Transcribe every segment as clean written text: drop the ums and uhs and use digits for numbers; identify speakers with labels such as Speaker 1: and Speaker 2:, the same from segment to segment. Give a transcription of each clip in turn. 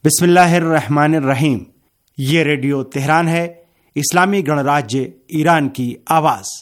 Speaker 1: बिस्मिल्लाहिर्रहमानिर्रहीम। ये radio Tehran है, इस्लामी गणराज्य ईरान की आवाज़।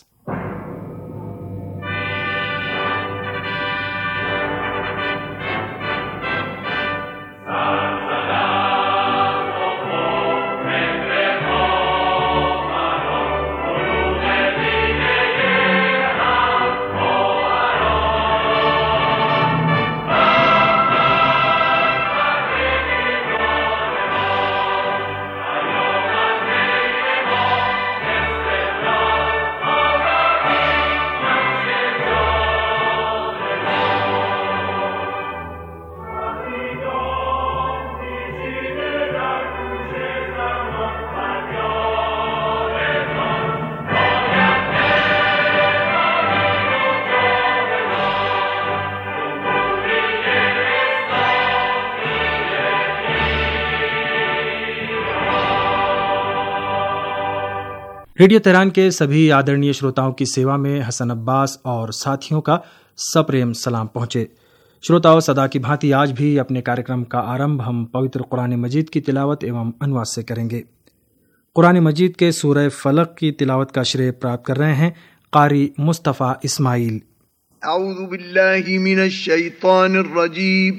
Speaker 2: रेडियो तेहरान के सभी आदरणीय श्रोताओं की सेवा में हसन अब्बास और साथियों का सप्रेम सलाम पहुँचे। श्रोताओं, सदा की भांति आज भी अपने कार्यक्रम का आरंभ हम पवित्र कुरान मजीद की तिलावत एवं अनुवाद से करेंगे। कुरान मजीद के सूरह फलक की तिलावत का श्रेय प्राप्त कर रहे हैं कारी मुस्तफ़ा इस्माइल।
Speaker 3: औज़ु बिल्लाहि मिनश शैतानिर रजीम।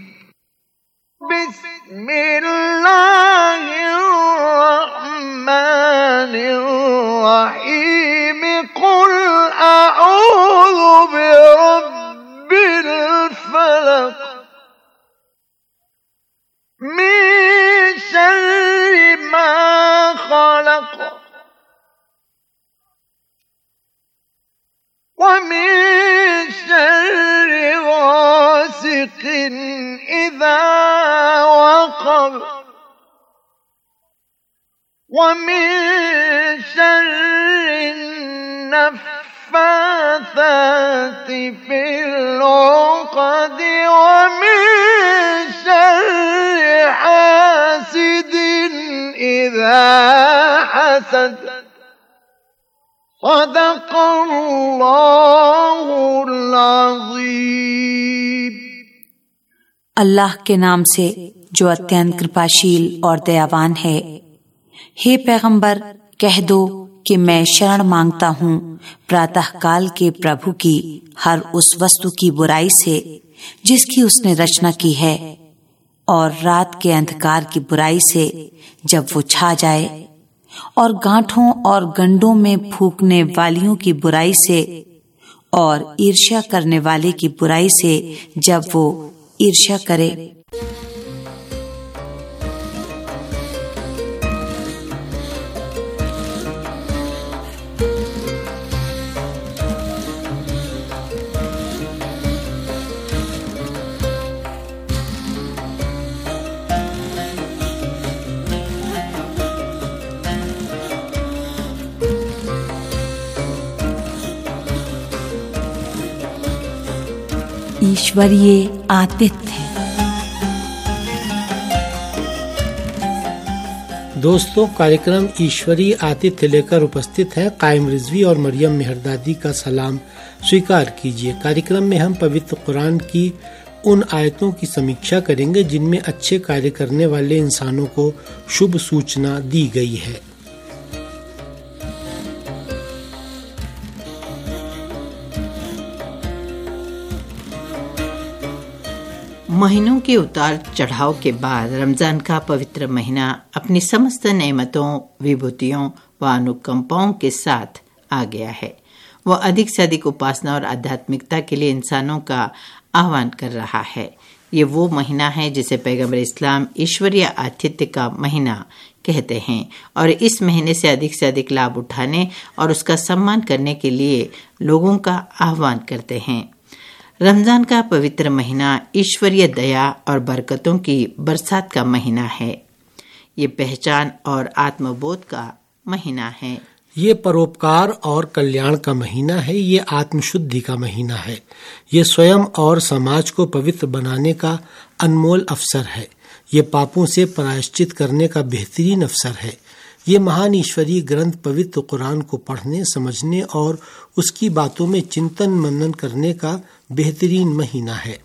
Speaker 3: बिस्मिल्लाहिर्रहमानिर्रहीम। कुल अऊज़ु बिरब्बिल फलक मिन शर्रि मा खलक व मिन शर्रि गासिकिन इज़ा वक़ब व मिन शर्रि नफ़्फ़ाथाति फ़िल उक़द व मिन शर्रि हासिदिन इज़ा हसद। सदक़ल्लाहुल अज़ीम।
Speaker 4: अल्लाह के नाम से जो अत्यंत कृपाशील और दयावान है। हे पैगंबर, कह दो कि मैं शरण मांगता हूँ प्रातः काल के प्रभु की हर उस वस्तु की बुराई से जिसकी उसने रचना की है, और रात के अंधकार की बुराई से जब वो छा जाए, और गांठों और गंडों में फूंकने वालियों की बुराई से, और ईर्ष्या करने वाले की बुराई से जब वो ईर्ष्या करे। ईश्वरीय आतिथ्य।
Speaker 5: दोस्तों, कार्यक्रम ईश्वरीय आतिथ्य लेकर उपस्थित है। कायम रिजवी और मरियम मेहरदादी का सलाम स्वीकार कीजिए। कार्यक्रम में हम पवित्र कुरान की उन आयतों की समीक्षा करेंगे जिनमें अच्छे कार्य करने वाले इंसानों को शुभ सूचना दी गई है।
Speaker 6: महीनों के उतार चढ़ाव के बाद रमजान का पवित्र महीना अपनी समस्त नेमतों, विभूतियों व अनुकंपाओं के साथ आ गया है। वह अधिक से अधिक उपासना और आध्यात्मिकता के लिए इंसानों का आह्वान कर रहा है। ये वो महीना है जिसे पैगंबर इस्लाम ईश्वरीय आतिथ्य का महीना कहते हैं, और इस महीने से अधिक लाभ उठाने और उसका सम्मान करने के लिए लोगों का आह्वान करते हैं। रमजान का पवित्र महीना ईश्वरीय दया और बरकतों की बरसात का महीना है। ये पहचान और आत्मबोध का महीना है।
Speaker 5: ये परोपकार और कल्याण का महीना है। ये आत्मशुद्धि का महीना है। ये स्वयं और समाज को पवित्र बनाने का अनमोल अवसर है। ये पापों से प्रायश्चित करने का बेहतरीन अवसर है। ये महान ईश्वरीय ग्रंथ पवित्र कुरान को पढ़ने, समझने और उसकी बातों में चिंतन मनन करने का बेहतरीन महीना है।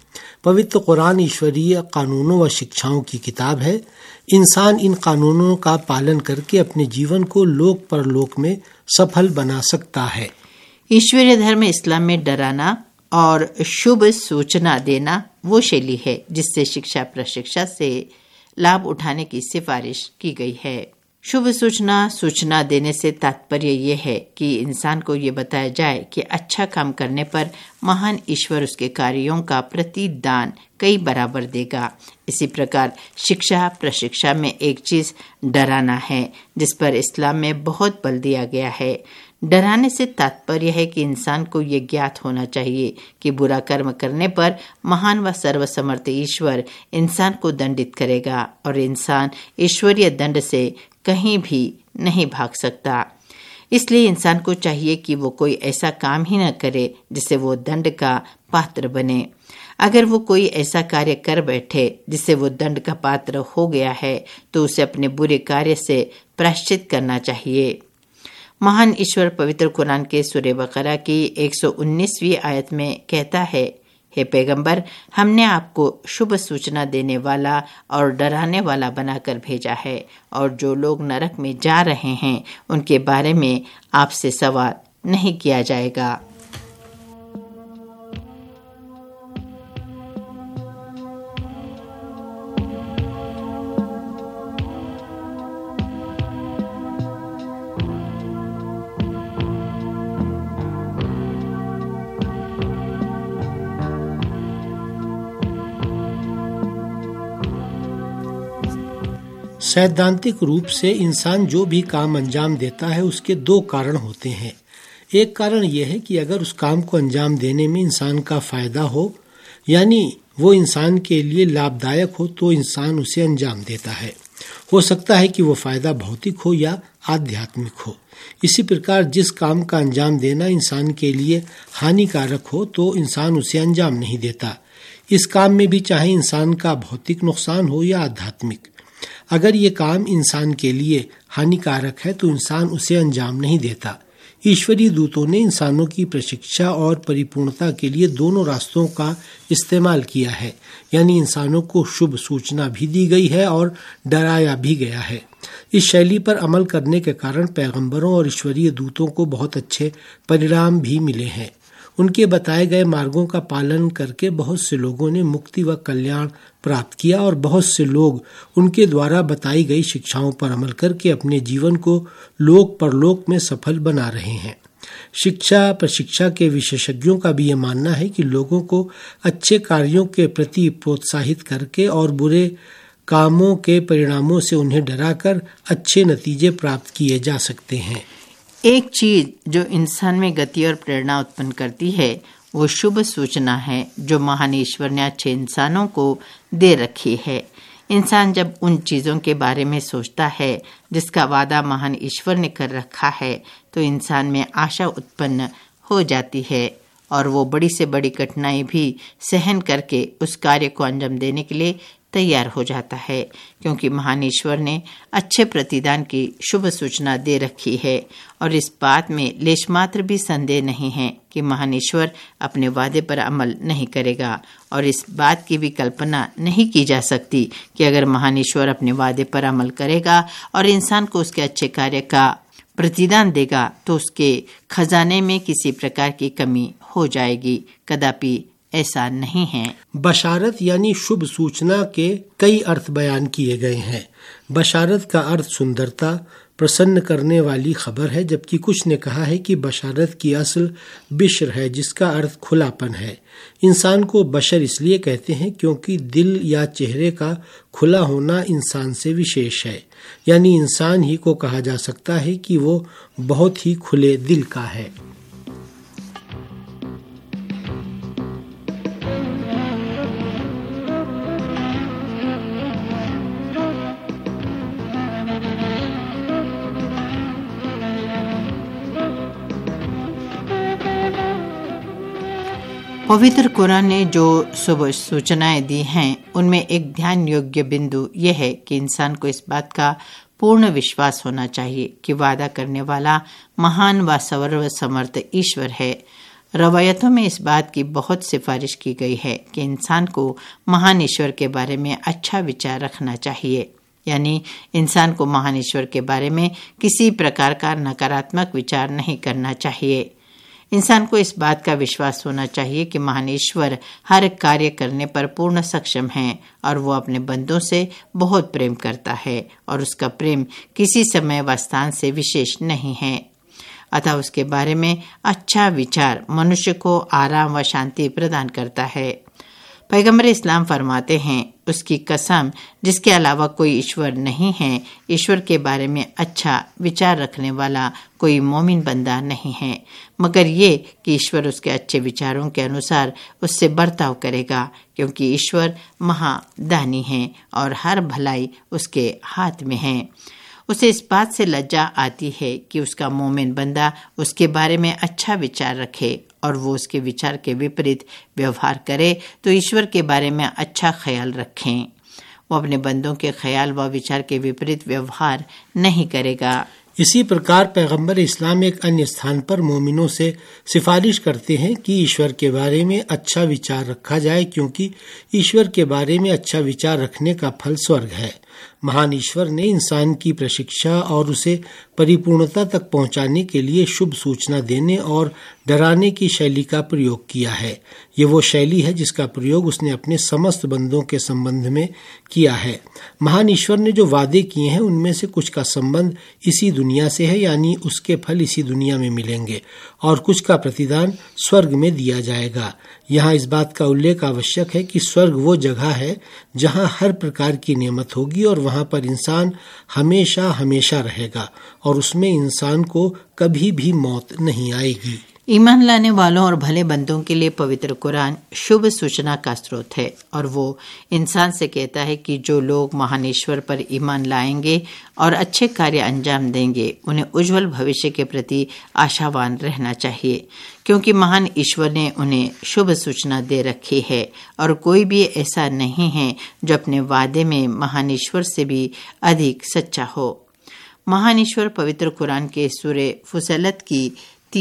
Speaker 5: पवित्र कुरान ईश्वरीय कानूनों व शिक्षाओं की किताब है। इंसान इन कानूनों का पालन करके अपने जीवन को लोक परलोक में सफल बना सकता है।
Speaker 6: ईश्वरीय धर्म इस्लाम में डराना और शुभ सूचना देना वो शैली है जिससे शिक्षा प्रशिक्षा से लाभ उठाने की सिफारिश की गई है। शुभ सूचना देने से तात्पर्य ये है कि इंसान को ये बताया जाए कि अच्छा काम करने पर महान ईश्वर उसके कार्यों का प्रतिदान कई बराबर देगा। इसी प्रकार शिक्षा प्रशिक्षा में एक चीज डराना है जिस पर इस्लाम में बहुत बल दिया गया है। डराने से तात्पर्य है कि इंसान को ये ज्ञात होना चाहिए कि बुरा कर्म करने पर महान व सर्वसमर्थ ईश्वर इंसान को दंडित करेगा और इंसान ईश्वरीय दंड से कहीं भी नहीं भाग सकता। इसलिए इंसान को चाहिए कि वो कोई ऐसा काम ही न करे जिससे वो दंड का पात्र बने। अगर वो कोई ऐसा कार्य कर बैठे जिससे वो दंड का पात्र हो गया है तो उसे अपने बुरे कार्य से प्रायश्चित करना चाहिए। महान ईश्वर पवित्र कुरान के सूरह बकरा की 119वीं आयत में कहता है, हे पैगंबर, हमने आपको शुभ सूचना देने वाला और डराने वाला बनाकर भेजा है और जो लोग नरक में जा रहे हैं उनके बारे में आपसे सवाल नहीं किया जाएगा।
Speaker 5: सैद्धांतिक रूप से इंसान जो भी काम अंजाम देता है उसके दो कारण होते हैं। एक कारण यह है कि अगर उस काम को अंजाम देने में इंसान का फायदा हो, यानी वो इंसान के लिए लाभदायक हो, तो इंसान उसे अंजाम देता है। हो सकता है कि वो फायदा भौतिक हो या आध्यात्मिक हो। इसी प्रकार जिस काम का अंजाम देना इंसान के लिए हानिकारक हो तो इंसान उसे अंजाम नहीं देता। इस काम में भी चाहे इंसान का भौतिक नुकसान हो या आध्यात्मिक, अगर ये काम इंसान के लिए हानिकारक है तो इंसान उसे अंजाम नहीं देता। ईश्वरीय दूतों ने इंसानों की प्रशिक्षा और परिपूर्णता के लिए दोनों रास्तों का इस्तेमाल किया है, यानी इंसानों को शुभ सूचना भी दी गई है और डराया भी गया है। इस शैली पर अमल करने के कारण पैगंबरों और ईश्वरीय दूतों को बहुत अच्छे परिणाम भी मिले हैं। उनके बताए गए मार्गों का पालन करके बहुत से लोगों ने मुक्ति व कल्याण प्राप्त किया और बहुत से लोग उनके द्वारा बताई गई शिक्षाओं पर अमल करके अपने जीवन को लोक परलोक में सफल बना रहे हैं। शिक्षा प्रशिक्षा के विशेषज्ञों का भी ये मानना है कि लोगों को अच्छे कार्यों के प्रति प्रोत्साहित करके और बुरे कामों के परिणामों से उन्हें डराकर अच्छे नतीजे प्राप्त किए जा सकते हैं।
Speaker 6: एक चीज जो इंसान में गति और प्रेरणा उत्पन्न करती है वो शुभ सूचना है जो महान ईश्वर ने अच्छे इंसानों को दे रखी है। इंसान जब उन चीज़ों के बारे में सोचता है जिसका वादा महान ईश्वर ने कर रखा है तो इंसान में आशा उत्पन्न हो जाती है और वो बड़ी से बड़ी कठिनाई भी सहन करके उस कार्य को अंजाम देने के लिए तैयार हो जाता है, क्योंकि महान ईश्वर ने अच्छे प्रतिदान की शुभ सूचना दे रखी है और इस बात में लेश मात्र भी संदेह नहीं है कि महान ईश्वर अपने वादे पर अमल नहीं करेगा। और इस बात की भी कल्पना नहीं की जा सकती कि अगर महान ईश्वर अपने वादे पर अमल करेगा और इंसान को उसके अच्छे कार्य का प्रतिदान देगा तो उसके खजाने में किसी प्रकार की कमी हो जाएगी। कदापि ऐसा नहीं है।
Speaker 5: बशारत यानी शुभ सूचना के कई अर्थ बयान किए गए हैं। बशारत का अर्थ सुंदरता, प्रसन्न करने वाली खबर है, जबकि कुछ ने कहा है कि बशारत की असल बिश्र है जिसका अर्थ खुलापन है। इंसान को बशर इसलिए कहते हैं क्योंकि दिल या चेहरे का खुला होना इंसान से विशेष है, यानी इंसान ही को कहा जा सकता है कि वो बहुत ही खुले दिल का है।
Speaker 6: पवित्र कुरान ने जो शुभ सूचनाएं दी हैं उनमें एक ध्यान योग्य बिंदु यह है कि इंसान को इस बात का पूर्ण विश्वास होना चाहिए कि वादा करने वाला महान व सर्वसमर्थ ईश्वर है। रवायतों में इस बात की बहुत सिफारिश की गई है कि इंसान को महान ईश्वर के बारे में अच्छा विचार रखना चाहिए, यानी इंसान को महान ईश्वर के बारे में किसी प्रकार का नकारात्मक विचार नहीं करना चाहिए। इंसान को इस बात का विश्वास होना चाहिए कि महान ईश्वर हर कार्य करने पर पूर्ण सक्षम है और वो अपने बंदों से बहुत प्रेम करता है और उसका प्रेम किसी समय व स्थान से विशेष नहीं है। अतः उसके बारे में अच्छा विचार मनुष्य को आराम व शांति प्रदान करता है। पैगंबर इस्लाम फरमाते हैं, उसकी कसम जिसके अलावा कोई ईश्वर नहीं है, ईश्वर के बारे में अच्छा विचार रखने वाला कोई मोमिन बंदा नहीं है, मगर ये कि ईश्वर उसके अच्छे विचारों के अनुसार उससे बर्ताव करेगा, क्योंकि ईश्वर महादानी है और हर भलाई उसके हाथ में है। उसे इस बात से लज्जा आती है कि उसका मोमिन बंदा उसके बारे में अच्छा विचार रखे और वो उसके विचार के विपरीत व्यवहार करे तो ईश्वर के बारे में अच्छा ख्याल रखें। वो अपने बंदों के ख्याल व विचार के विपरीत व्यवहार नहीं करेगा।
Speaker 5: इसी प्रकार पैगंबर इस्लाम एक अन्य स्थान पर मोमिनों से सिफारिश करते हैं कि ईश्वर के बारे में अच्छा विचार रखा जाए, क्योंकि ईश्वर के बारे में अच्छा विचार रखने का फल स्वर्ग है। महान ईश्वर ने इंसान की प्रशिक्षा और उसे परिपूर्णता तक पहुंचाने के लिए शुभ सूचना देने और डराने की शैली का प्रयोग किया है। ये वो शैली है जिसका प्रयोग उसने अपने समस्त बंदों के संबंध में किया है। महान ईश्वर ने जो वादे किए हैं उनमें से कुछ का संबंध इसी दुनिया से है, यानी उसके फल इसी दुनिया में मिलेंगे, और कुछ का प्रतिदान स्वर्ग में दिया जाएगा। यहाँ इस बात का उल्लेख आवश्यक है कि स्वर्ग वो जगह है जहाँ हर प्रकार की नेमत होगी और वहाँ पर इंसान हमेशा हमेशा रहेगा और उसमें इंसान को कभी भी मौत नहीं आएगी।
Speaker 6: ईमान लाने वालों और भले बंदों के लिए पवित्र कुरान शुभ सूचना का स्रोत है और वो इंसान से कहता है कि जो लोग महान ईश्वर पर ईमान लाएंगे और अच्छे कार्य अंजाम देंगे उन्हें उज्जवल भविष्य के प्रति आशावान रहना चाहिए, क्योंकि महान ईश्वर ने उन्हें शुभ सूचना दे रखी है और कोई भी ऐसा नहीं है जो अपने वादे में महान ईश्वर से भी अधिक सच्चा हो। महान ईश्वर पवित्र कुरान के सूरे फुसलत की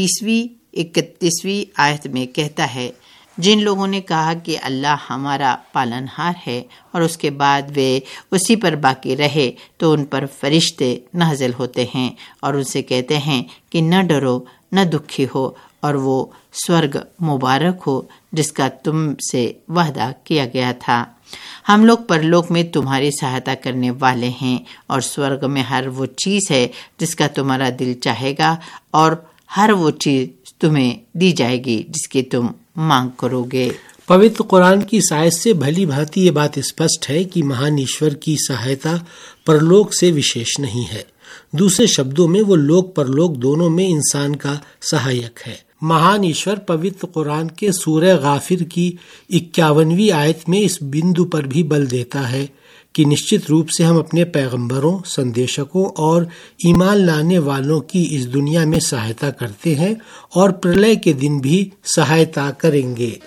Speaker 6: 30वीं-31वीं आयत में कहता है, जिन लोगों ने कहा कि अल्लाह हमारा पालनहार है और उसके बाद वे उसी पर बाकी रहे तो उन पर फरिश्ते नाज़िल होते हैं और उनसे कहते हैं कि न डरो न दुखी हो और वो स्वर्ग मुबारक हो जिसका तुमसे वादा किया गया था। हम लोग परलोक में तुम्हारी सहायता करने वाले हैं और स्वर्ग में हर वो चीज़ है जिसका तुम्हारा दिल चाहेगा और हर वो चीज तुम्हें दी जाएगी जिसकी तुम मांग करोगे।
Speaker 5: पवित्र कुरान की आयत से भली भांति ये बात स्पष्ट है कि महान ईश्वर की सहायता परलोक से विशेष नहीं है। दूसरे शब्दों में वो लोक परलोक दोनों में इंसान का सहायक है। महान ईश्वर पवित्र कुरान के सूरह गाफिर की 51वीं आयत में इस बिंदु पर भी बल देता है कि निश्चित रूप से हम अपने पैगंबरों, संदेशकों और ईमान लाने वालों की इस दुनिया में सहायता करते हैं और प्रलय के दिन भी सहायता करेंगे।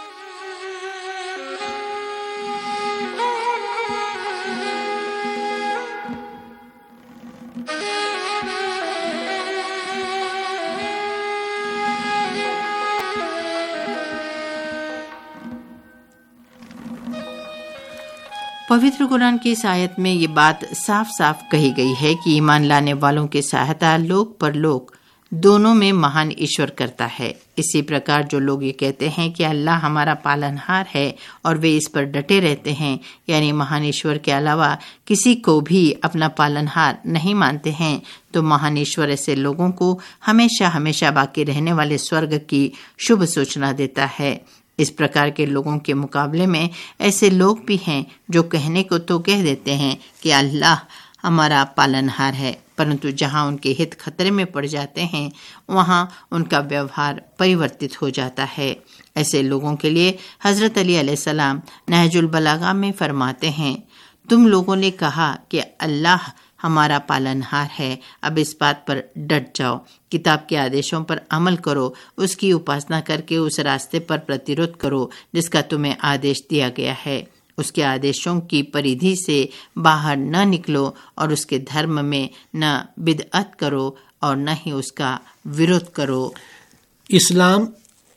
Speaker 6: पवित्र कुरान की इस आयत में ये बात साफ साफ कही गई है कि ईमान लाने वालों की सहायता लोक परलोक दोनों में महान ईश्वर करता है। इसी प्रकार जो लोग ये कहते हैं कि अल्लाह हमारा पालनहार है और वे इस पर डटे रहते हैं, यानी महान ईश्वर के अलावा किसी को भी अपना पालनहार नहीं मानते हैं, तो महान ईश्वर ऐसे लोगों को हमेशा हमेशा बाकी रहने वाले स्वर्ग की शुभ सूचना देता है। इस प्रकार के लोगों के मुकाबले में ऐसे लोग भी हैं जो कहने को तो कह देते हैं कि अल्लाह हमारा पालनहार है, परंतु जहां उनके हित खतरे में पड़ जाते हैं वहां उनका व्यवहार परिवर्तित हो जाता है। ऐसे लोगों के लिए हजरत अली अलैहिस्सलाम नहजुल बलागा में फरमाते हैं, तुम लोगों ने कहा कि अल्लाह हमारा पालनहार है, अब इस बात पर डट जाओ, किताब के आदेशों पर अमल करो, उसकी उपासना करके उस रास्ते पर प्रतिरोध करो जिसका तुम्हें आदेश दिया गया है, उसके आदेशों की परिधि से बाहर न निकलो और उसके धर्म में न बिदअत करो और न ही उसका विरोध करो।
Speaker 5: इस्लाम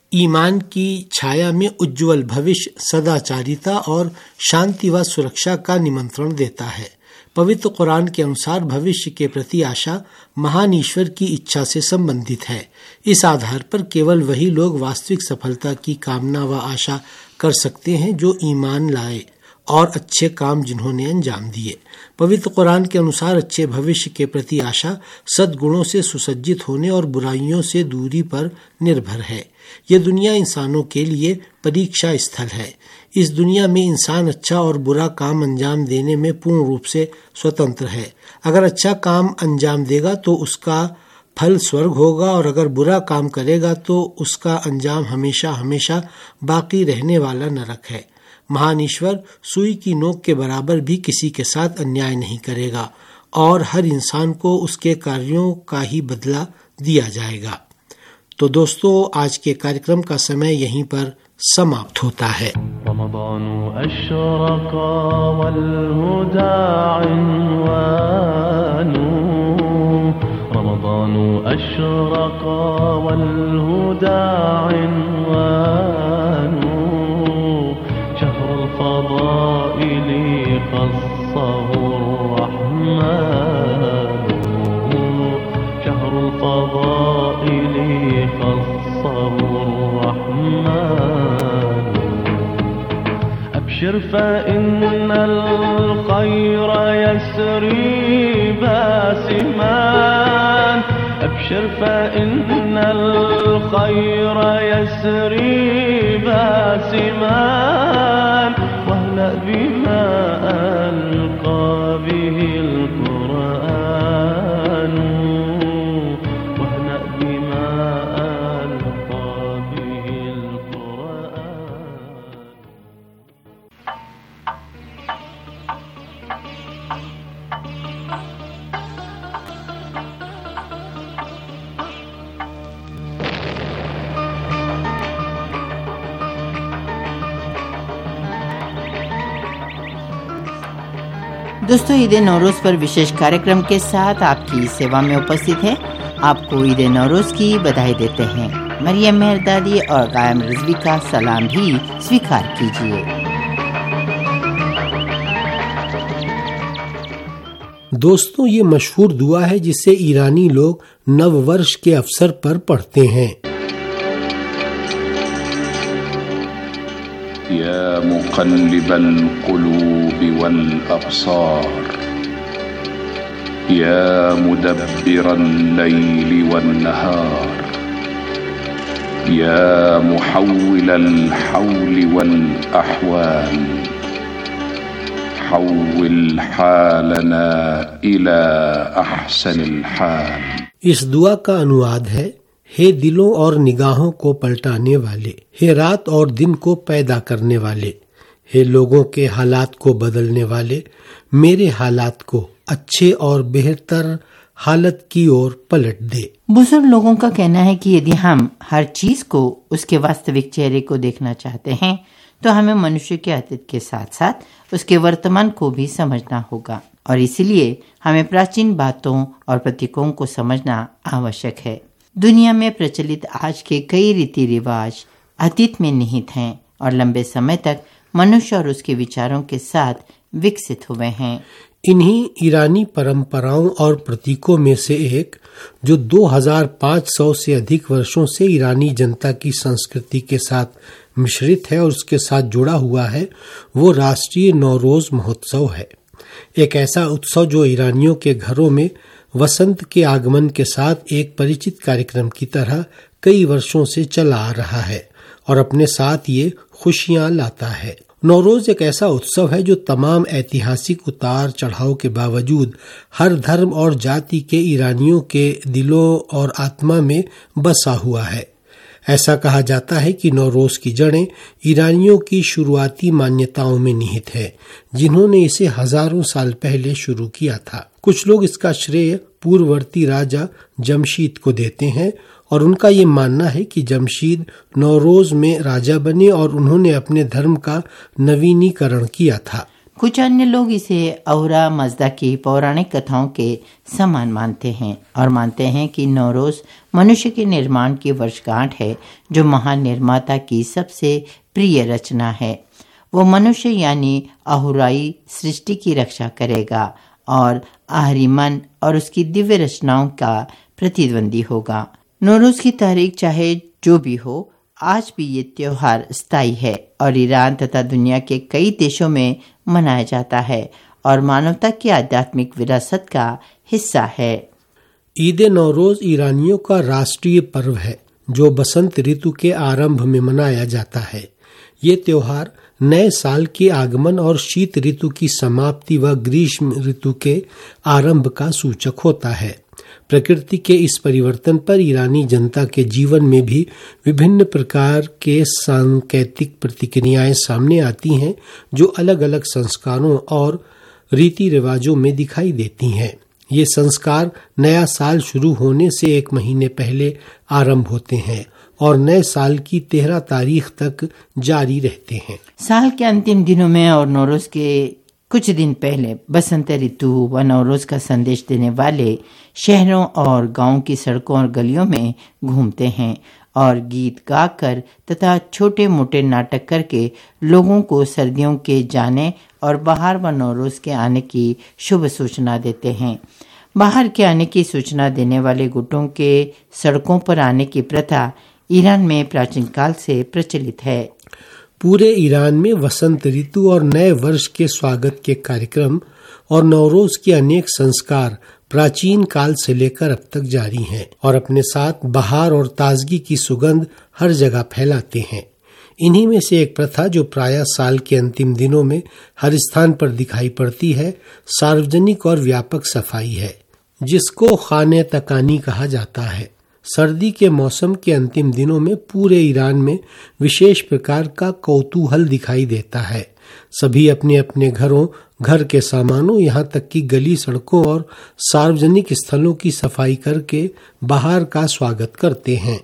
Speaker 5: ईमान की छाया में उज्जवल भविष्य, सदाचारिता और शांति व सुरक्षा का निमंत्रण देता है। पवित्र कुरान के अनुसार भविष्य के प्रति आशा महान ईश्वर की इच्छा से संबंधित है। इस आधार पर केवल वही लोग वास्तविक सफलता की कामना व आशा कर सकते हैं जो ईमान लाए और अच्छे काम जिन्होंने अंजाम दिए। पवित्र कुरान के अनुसार अच्छे भविष्य के प्रति आशा सद्गुणों से सुसज्जित होने और बुराइयों से दूरी पर निर्भर है। यह दुनिया इंसानों के लिए परीक्षा स्थल है। इस दुनिया में इंसान अच्छा और बुरा काम अंजाम देने में पूर्ण रूप से स्वतंत्र है। अगर अच्छा काम अंजाम देगा तो उसका फल स्वर्ग होगा और अगर बुरा काम करेगा तो उसका अंजाम हमेशा हमेशा बाकी रहने वाला नरक है। महान ईश्वर सुई की नोक के बराबर भी किसी के साथ अन्याय नहीं करेगा और हर इंसान को उसके कार्यों का ही बदला दिया जाएगा। तो दोस्तों, आज के कार्यक्रम का समय यहीं पर समाप्त होता है।
Speaker 7: أبشر فإن الخير يسري باسمان أبشر فإن الخير يسري باسمان واهنأ بما ألقى به القرآن واهنأ بما ألقى به القرآن.
Speaker 6: दोस्तों, ईद नौरोज पर विशेष कार्यक्रम के साथ आपकी सेवा में उपस्थित है। आपको ईद नौरोज की बधाई देते हैं। मरियम मेहरदादी और कायम रिजवी का सलाम भी स्वीकार कीजिए।
Speaker 5: दोस्तों, ये मशहूर दुआ है जिसे ईरानी लोग नव वर्ष के अवसर पर पढ़ते हैं।
Speaker 8: या मुक़ल्लिबल क़ुलूब वल अब्सार या मुदब्बिरल लैली वन नहार या मुहव्विलल हौली वल अहवाल हव्विल हालना इला अहसनिल हाल।
Speaker 5: इस दुआ का अनुवाद है, हे दिलों और निगाहों को पलटाने वाले, हे रात और दिन को पैदा करने वाले, हे लोगों के हालात को बदलने वाले, मेरे हालात को अच्छे और बेहतर हालत की ओर पलट दे।
Speaker 6: बुजुर्ग लोगों का कहना है कि यदि हम हर चीज को उसके वास्तविक चेहरे को देखना चाहते हैं तो हमें मनुष्य के अतीत के साथ साथ उसके वर्तमान को भी समझना होगा और इसीलिए हमें प्राचीन बातों और प्रतीकों को समझना आवश्यक है। दुनिया में प्रचलित आज के कई रीति रिवाज अतीत में निहित हैं और लंबे समय तक मनुष्य और उसके विचारों के साथ विकसित हुए हैं।
Speaker 5: इन्हीं ईरानी परंपराओं और प्रतीकों में से एक जो 2500 से अधिक वर्षों से ईरानी जनता की संस्कृति के साथ मिश्रित है और उसके साथ जुड़ा हुआ है, वो राष्ट्रीय नौरोज महोत्सव है। एक ऐसा उत्सव जो ईरानियों के घरों में वसंत के आगमन के साथ एक परिचित कार्यक्रम की तरह कई वर्षों से चला आ रहा है और अपने साथ ये खुशियां लाता है। नौरोज एक ऐसा उत्सव है जो तमाम ऐतिहासिक उतार चढ़ाव के बावजूद हर धर्म और जाति के ईरानियों के दिलों और आत्मा में बसा हुआ है। ऐसा कहा जाता है कि नौरोज की जड़ें ईरानियों की शुरुआती मान्यताओं में निहित है, जिन्होंने इसे हजारों साल पहले शुरू किया था। कुछ लोग इसका श्रेय पूर्ववर्ती राजा जमशीद को देते हैं और उनका ये मानना है कि जमशीद नौरोज में राजा बने और उन्होंने अपने धर्म का नवीनीकरण किया था।
Speaker 6: कुछ अन्य लोग इसे अहुरा मजदा की पौराणिक कथाओं के समान मानते हैं और मानते हैं कि नौरोज मनुष्य के निर्माण की वर्षगांठ है, जो महान निर्माता की सबसे प्रिय रचना है। वो मनुष्य यानी अहुराई सृष्टि की रक्षा करेगा और आहरिमन और उसकी दिव्य रचनाओं का प्रतिद्वंदी होगा। नौरोज की तारीख चाहे जो भी हो, आज भी ये त्योहार स्थायी है और ईरान तथा दुनिया के कई देशों में मनाया जाता है और मानवता की आध्यात्मिक विरासत का हिस्सा है।
Speaker 5: ईद नौरोज ईरानियों का राष्ट्रीय पर्व है, जो बसंत ऋतु के आरंभ में मनाया जाता है। ये त्योहार नए साल के आगमन और शीत ऋतु की समाप्ति व ग्रीष्म ऋतु के आरंभ का सूचक होता है। प्रकृति के इस परिवर्तन पर ईरानी जनता के जीवन में भी विभिन्न प्रकार के सांकेतिक प्रतिक्रियाएं सामने आती हैं, जो अलग अलग संस्कारों और रीति रिवाजों में दिखाई देती हैं। ये संस्कार नया साल शुरू होने से एक महीने पहले आरंभ होते हैं और नए साल की 13 तारीख तक जारी रहते हैं।
Speaker 6: साल के अंतिम दिनों में और नौरोज के कुछ दिन पहले बसंत ऋतु व नौरोज का संदेश देने वाले शहरों और गांवों की सड़कों और गलियों में घूमते हैं और गीत गाकर तथा छोटे मोटे नाटक करके लोगों को सर्दियों के जाने और बाहर व नौरोज के आने की शुभ सूचना देते हैं। बाहर के आने की सूचना देने वाले गुटों के सड़कों पर आने की प्रथा ईरान में प्राचीन काल से प्रचलित है।
Speaker 5: पूरे ईरान में वसंत ऋतु और नए वर्ष के स्वागत के कार्यक्रम और नौरोज के अनेक संस्कार प्राचीन काल से लेकर अब तक जारी हैं और अपने साथ बहार और ताजगी की सुगंध हर जगह फैलाते हैं। इन्हीं में से एक प्रथा जो प्रायः साल के अंतिम दिनों में हर स्थान पर दिखाई पड़ती है, सार्वजनिक और व्यापक सफाई है, जिसको खाने तकानी कहा जाता है। सर्दी के मौसम के अंतिम दिनों में पूरे ईरान में विशेष प्रकार का कौतूहल दिखाई देता है। सभी अपने अपने घरों, घर के सामानों, यहाँ तक कि गली सड़कों और सार्वजनिक स्थलों की सफाई करके बाहर का स्वागत करते हैं।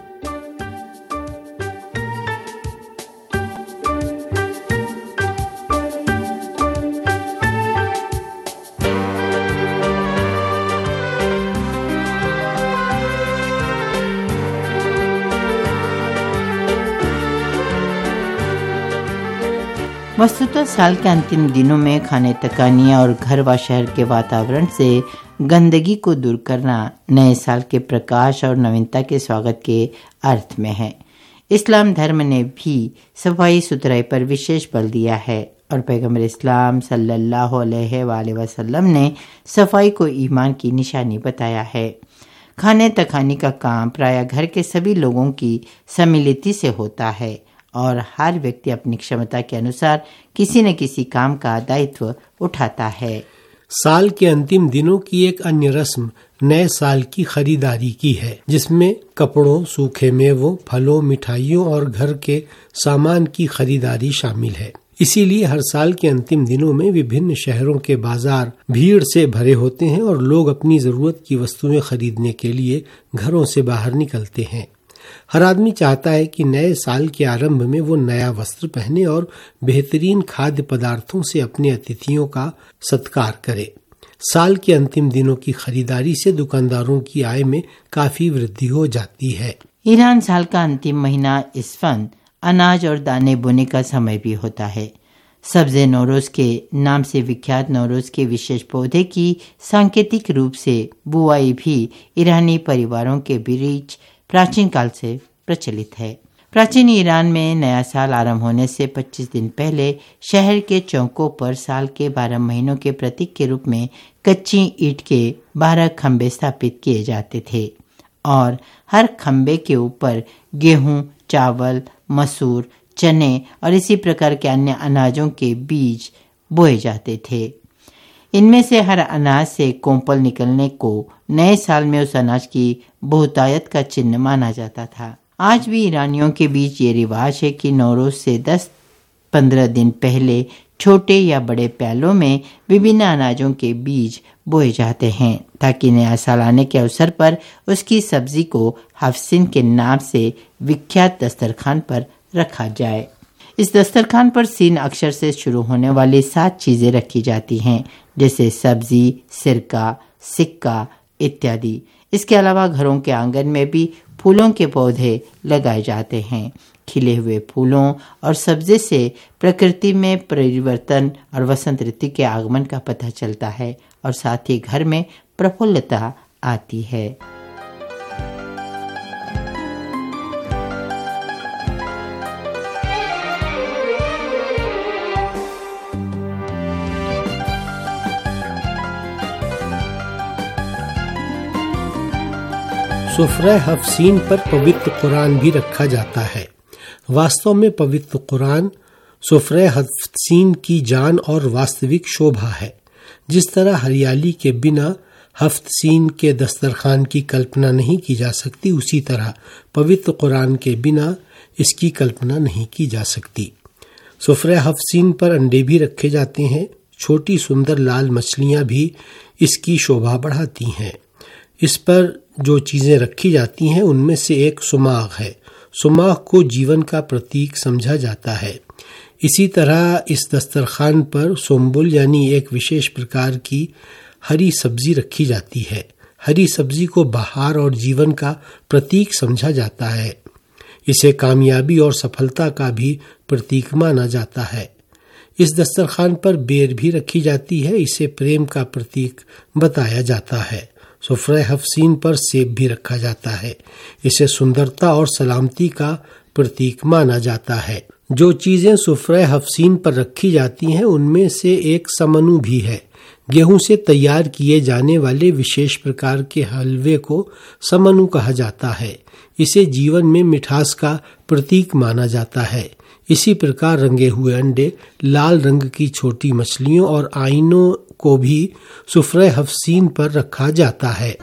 Speaker 6: वस्तुतः साल के अंतिम दिनों में खाने तकानियाँ और घर व शहर के वातावरण से गंदगी को दूर करना नए साल के प्रकाश और नवीनता के स्वागत के अर्थ में है। इस्लाम धर्म ने भी सफाई सुथराई पर विशेष बल दिया है और पैगंबर इस्लाम सल्लल्लाहु अलैहि वसल्लम ने सफाई को ईमान की निशानी बताया है। खाने तकानी का काम प्रायः घर के सभी लोगों की सम्मिलिति से होता है और हर व्यक्ति अपनी क्षमता के अनुसार किसी न किसी काम का दायित्व उठाता है।
Speaker 5: साल के अंतिम दिनों की एक अन्य रस्म नए साल की खरीदारी की है, जिसमें कपड़ों, सूखे मेवों, फलों, मिठाइयों और घर के सामान की खरीदारी शामिल है। इसीलिए हर साल के अंतिम दिनों में विभिन्न शहरों के बाजार भीड़ से भरे होते हैं और लोग अपनी जरूरत की वस्तुएं खरीदने के लिए घरों से बाहर निकलते हैं। हर आदमी चाहता है कि नए साल के आरंभ में वो नया वस्त्र पहने और बेहतरीन खाद्य पदार्थों से अपने अतिथियों का सत्कार करे। साल के अंतिम दिनों की खरीदारी से दुकानदारों की आय में काफी वृद्धि हो जाती है।
Speaker 6: ईरान साल का अंतिम महीना इसफन, अनाज और दाने बोने का समय भी होता है। सब्जे नौरोज के नाम से विख्यात नौरोज के विशेष पौधे की सांकेतिक रूप से बुआई भी ईरानी परिवारों के बीच प्राचीन काल से प्रचलित है। प्राचीन ईरान में नया साल आरंभ होने से 25 दिन पहले शहर के चौकों पर साल के 12 महीनों के प्रतीक के रूप में कच्ची ईंट के 12 खंबे स्थापित किए जाते थे और हर खंबे के ऊपर गेहूं, चावल, मसूर, चने और इसी प्रकार के अन्य अनाजों के बीज बोए जाते थे। इनमें से हर अनाज से कोंपल निकलने को नए साल में उस अनाज की बहुतायत का चिन्ह माना जाता था। आज भी ईरानियों के बीच ये रिवाज है कि नौरोज से 10-15 दिन पहले छोटे या बड़े प्यालों में विभिन्न अनाजों के बीज बोए जाते हैं ताकि नया साल आने के अवसर पर उसकी सब्जी को हफ्सिन के नाम से विख्यात दस्तरखान पर रखा जाए। इस दस्तरखान पर सीन अक्षर से शुरू होने वाली 7 चीजें रखी जाती हैं, जैसे सब्जी, सिरका, सिक्का इत्यादि। इसके अलावा घरों के आंगन में भी फूलों के पौधे लगाए जाते हैं। खिले हुए फूलों और सब्जी से प्रकृति में परिवर्तन और वसंत ऋतु के आगमन का पता चलता है और साथ ही घर में प्रफुल्लता आती है।
Speaker 5: सुफ्रा हफ्सीन पर पवित्र कुरान भी रखा जाता है। वास्तव में पवित्र कुरान सुफ्रा हफ्सीन की जान और वास्तविक शोभा है। जिस तरह हरियाली के बिना हफ्सीन के दस्तरखान की कल्पना नहीं की जा सकती, उसी तरह पवित्र कुरान के बिना इसकी कल्पना नहीं की जा सकती। सुफ्रा हफ्सीन पर अंडे भी रखे जाते हैं। छोटी सुंदर लाल मछलियां भी इसकी शोभा बढ़ाती हैं। इस पर जो चीजें रखी जाती हैं उनमें से एक सुमाग है। सुमाग को जीवन का प्रतीक समझा जाता है। इसी तरह इस दस्तरखान पर सोम्बुल यानी एक विशेष प्रकार की हरी सब्जी रखी जाती है। हरी सब्जी को बहार और जीवन का प्रतीक समझा जाता है। इसे कामयाबी और सफलता का भी प्रतीक माना जाता है। इस दस्तरखान पर बेर भी रखी जाती है। इसे प्रेम का प्रतीक बताया जाता है। सुफ्रा हफ्सीन पर सेब भी रखा जाता है। इसे सुंदरता और सलामती का प्रतीक माना जाता है। जो चीजें सुफ्रा हफ्सीन पर रखी जाती हैं उनमें से एक समनू भी है। गेहूं से तैयार किए जाने वाले विशेष प्रकार के हलवे को समनू कहा जाता है। इसे जीवन में मिठास का प्रतीक माना जाता है। इसी प्रकार रंगे हुए अंडे, लाल रंग की छोटी मछलियों और आइनों को भी सुफ्रा हफ्सीन पर रखा जाता है।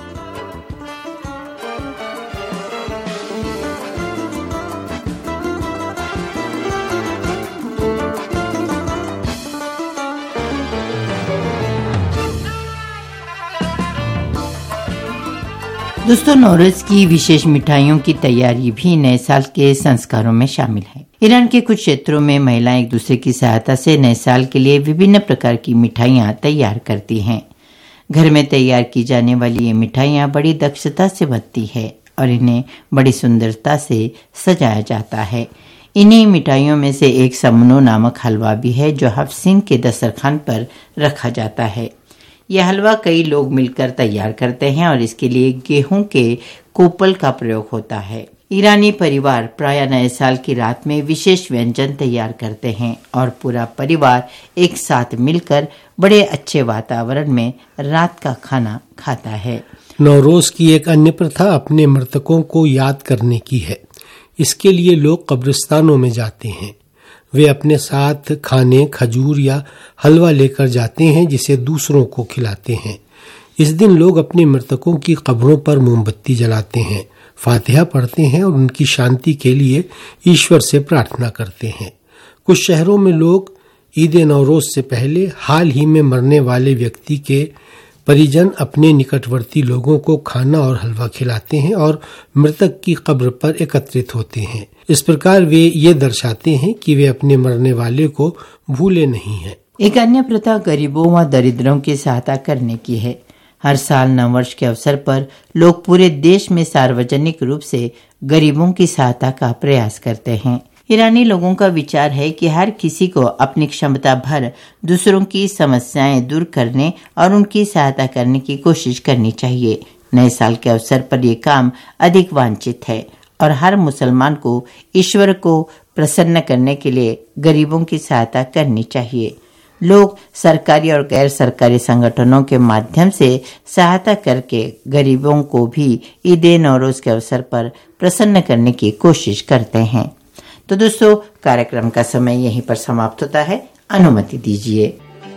Speaker 6: दोस्तों, नौरोज की विशेष मिठाइयों की तैयारी भी नए साल के संस्कारों में शामिल है। ईरान के कुछ क्षेत्रों में महिलाएं एक दूसरे की सहायता से नए साल के लिए विभिन्न प्रकार की मिठाइयां तैयार करती हैं। घर में तैयार की जाने वाली ये मिठाइयां बड़ी दक्षता से बनती है और इन्हें बड़ी सुंदरता से सजाया जाता है। इन्हीं मिठाइयों में से एक समनू नामक हलवा भी है जो हफ्सीन के दस्तरखान पर रखा जाता है। यह हलवा कई लोग मिलकर तैयार करते हैं और इसके लिए गेहूं के कोपल का प्रयोग होता है। ईरानी परिवार प्रायः नए साल की रात में विशेष व्यंजन तैयार करते हैं और पूरा परिवार एक साथ मिलकर बड़े अच्छे वातावरण में रात का खाना खाता है।
Speaker 5: नौरोज की एक अन्य प्रथा अपने मृतकों को याद करने की है। इसके लिए लोग कब्रिस्तानों में जाते हैं। वे अपने साथ खाने, खजूर या हलवा लेकर जाते हैं जिसे दूसरों को खिलाते हैं। इस दिन लोग अपने मृतकों की कब्रों पर मोमबत्ती जलाते हैं, फातिहा पढ़ते हैं और उनकी शांति के लिए ईश्वर से प्रार्थना करते हैं। कुछ शहरों में लोग ईद नौरोज से पहले हाल ही में मरने वाले व्यक्ति के परिजन अपने निकटवर्ती लोगों को खाना और हलवा खिलाते हैं और मृतक की कब्र पर एकत्रित होते हैं। इस प्रकार वे ये दर्शाते हैं कि वे अपने मरने वाले को भूले नहीं हैं।
Speaker 6: एक अन्य प्रथा गरीबों व दरिद्रों की सहायता करने की है। हर साल नववर्ष के अवसर पर लोग पूरे देश में सार्वजनिक रूप से गरीबों की सहायता का प्रयास करते हैं। ईरानी लोगों का विचार है कि हर किसी को अपनी क्षमता भर दूसरों की समस्याएं दूर करने और उनकी सहायता करने की कोशिश करनी चाहिए। नए साल के अवसर पर यह काम अधिक वांछित है और हर मुसलमान को ईश्वर को प्रसन्न करने के लिए गरीबों की सहायता करनी चाहिए। लोग सरकारी और गैर सरकारी संगठनों के माध्यम से सहायता करके गरीबों को भी ईद नौरोज के अवसर पर प्रसन्न करने की कोशिश करते हैं। तो दोस्तों, कार्यक्रम का समय यहीं पर समाप्त होता है। अनुमति दीजिए।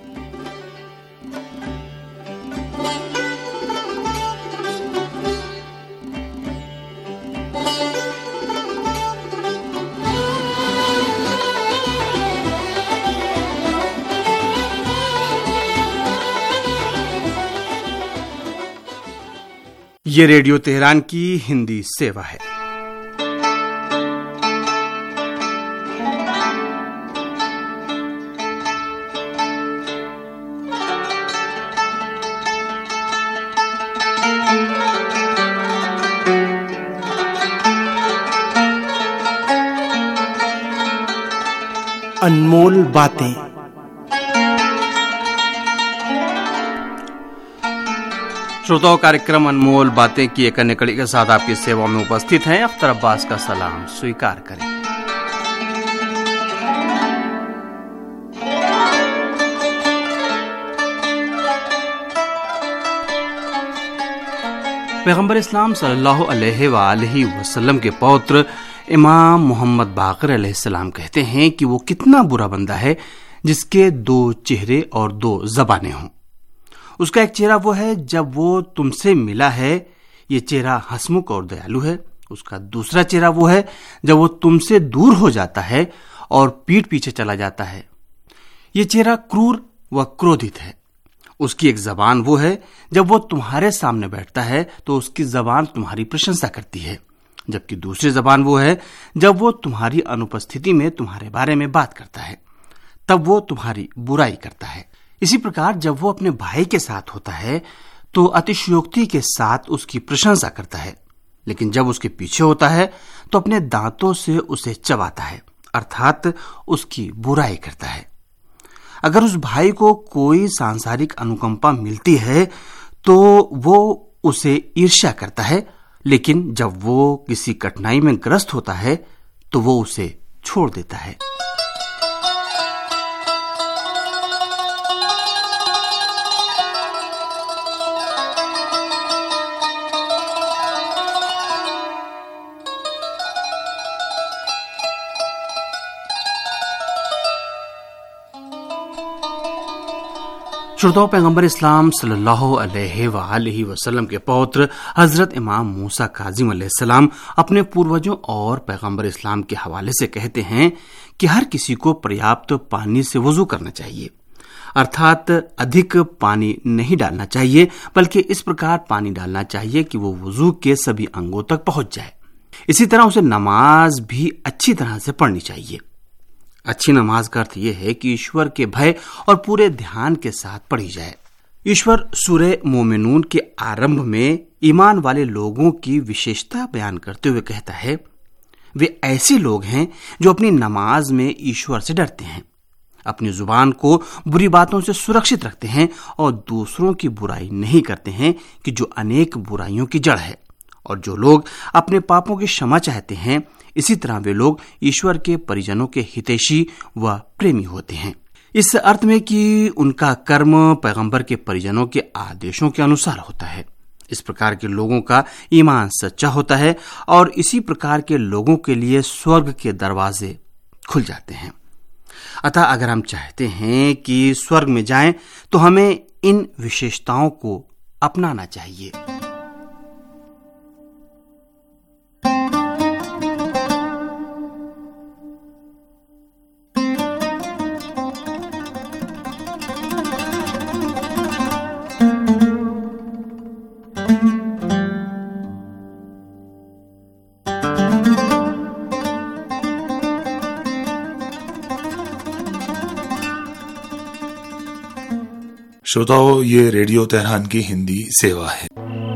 Speaker 1: ये रेडियो तेहरान की हिंदी सेवा है। अनमोल बातें।
Speaker 9: श्रोताओं, कार्यक्रम अनमोल बातें की एक अन्य कड़ी के साथ आपकी सेवा में उपस्थित हैं। अख्तर अब्बास का सलाम स्वीकार करें। पैगंबर इस्लाम सल्लल्लाहु अलैहि वसल्लम के पौत्र इमाम मोहम्मद बाक़िर अलैहिस्सलाम कहते हैं कि वो कितना बुरा बंदा है जिसके 2 चेहरे और 2 ज़बानें हों। उसका एक चेहरा वो है जब वो तुमसे मिला है, ये चेहरा हंसमुख और दयालु है। उसका दूसरा चेहरा वो है जब वो तुमसे दूर हो जाता है और पीठ पीछे चला जाता है, ये चेहरा क्रूर व क्रोधित है। उसकी एक जबान वो है जब वो तुम्हारे सामने बैठता है तो उसकी जबान तुम्हारी प्रशंसा करती है, जबकि दूसरी जबान वो है जब वो तुम्हारी अनुपस्थिति में तुम्हारे बारे में बात करता है, तब वो तुम्हारी बुराई करता है। इसी प्रकार जब वो अपने भाई के साथ होता है तो अतिशयोक्ति के साथ उसकी प्रशंसा करता है, लेकिन जब उसके पीछे होता है तो अपने दांतों से उसे चबाता है, अर्थात उसकी बुराई करता है। अगर उस भाई को कोई सांसारिक अनुकंपा मिलती है तो वो उसे ईर्ष्या करता है, लेकिन जब वो किसी कठिनाई में ग्रस्त होता है तो वो उसे छोड़ देता है। श्रोताओं, पैगंबर इस्लाम सल्लल्लाहु अलैहि वसल्लम के पौत्र हजरत इमाम मूसा काजिम अलैहिस्सलाम अपने पूर्वजों और पैगंबर इस्लाम के हवाले से कहते हैं कि हर किसी को पर्याप्त पानी से वुजू करना चाहिए, अर्थात अधिक पानी नहीं डालना चाहिए, बल्कि इस प्रकार पानी डालना चाहिए कि वो वुजू के सभी अंगों तक पहुंच जाए। इसी तरह उसे नमाज भी अच्छी तरह से पढ़नी चाहिए। अच्छी नमाज का अर्थ यह है कि ईश्वर के भय और पूरे ध्यान के साथ पढ़ी जाए। ईश्वर सूरह मोमिनून के आरंभ में ईमान वाले लोगों की विशेषता बयान करते हुए कहता है, वे ऐसे लोग हैं जो अपनी नमाज में ईश्वर से डरते हैं, अपनी जुबान को बुरी बातों से सुरक्षित रखते हैं और दूसरों की बुराई नहीं करते हैं कि जो अनेक बुराइयों की जड़ है। और जो लोग अपने पापों की क्षमा चाहते हैं, इसी तरह वे लोग ईश्वर के परिजनों के हितैषी व प्रेमी होते हैं, इस अर्थ में कि उनका कर्म पैगंबर के परिजनों के आदेशों के अनुसार होता है। इस प्रकार के लोगों का ईमान सच्चा होता है और इसी प्रकार के लोगों के लिए स्वर्ग के दरवाजे खुल जाते हैं। अतः अगर हम चाहते हैं कि स्वर्ग में जाएं तो हमें इन विशेषताओं को अपनाना चाहिए।
Speaker 10: श्रोताओं, ये रेडियो तेहरान की हिंदी सेवा है।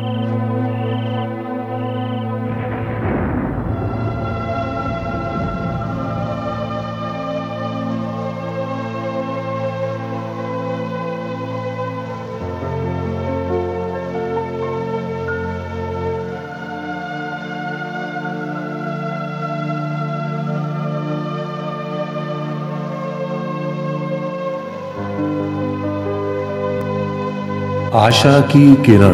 Speaker 10: आशा की किरण।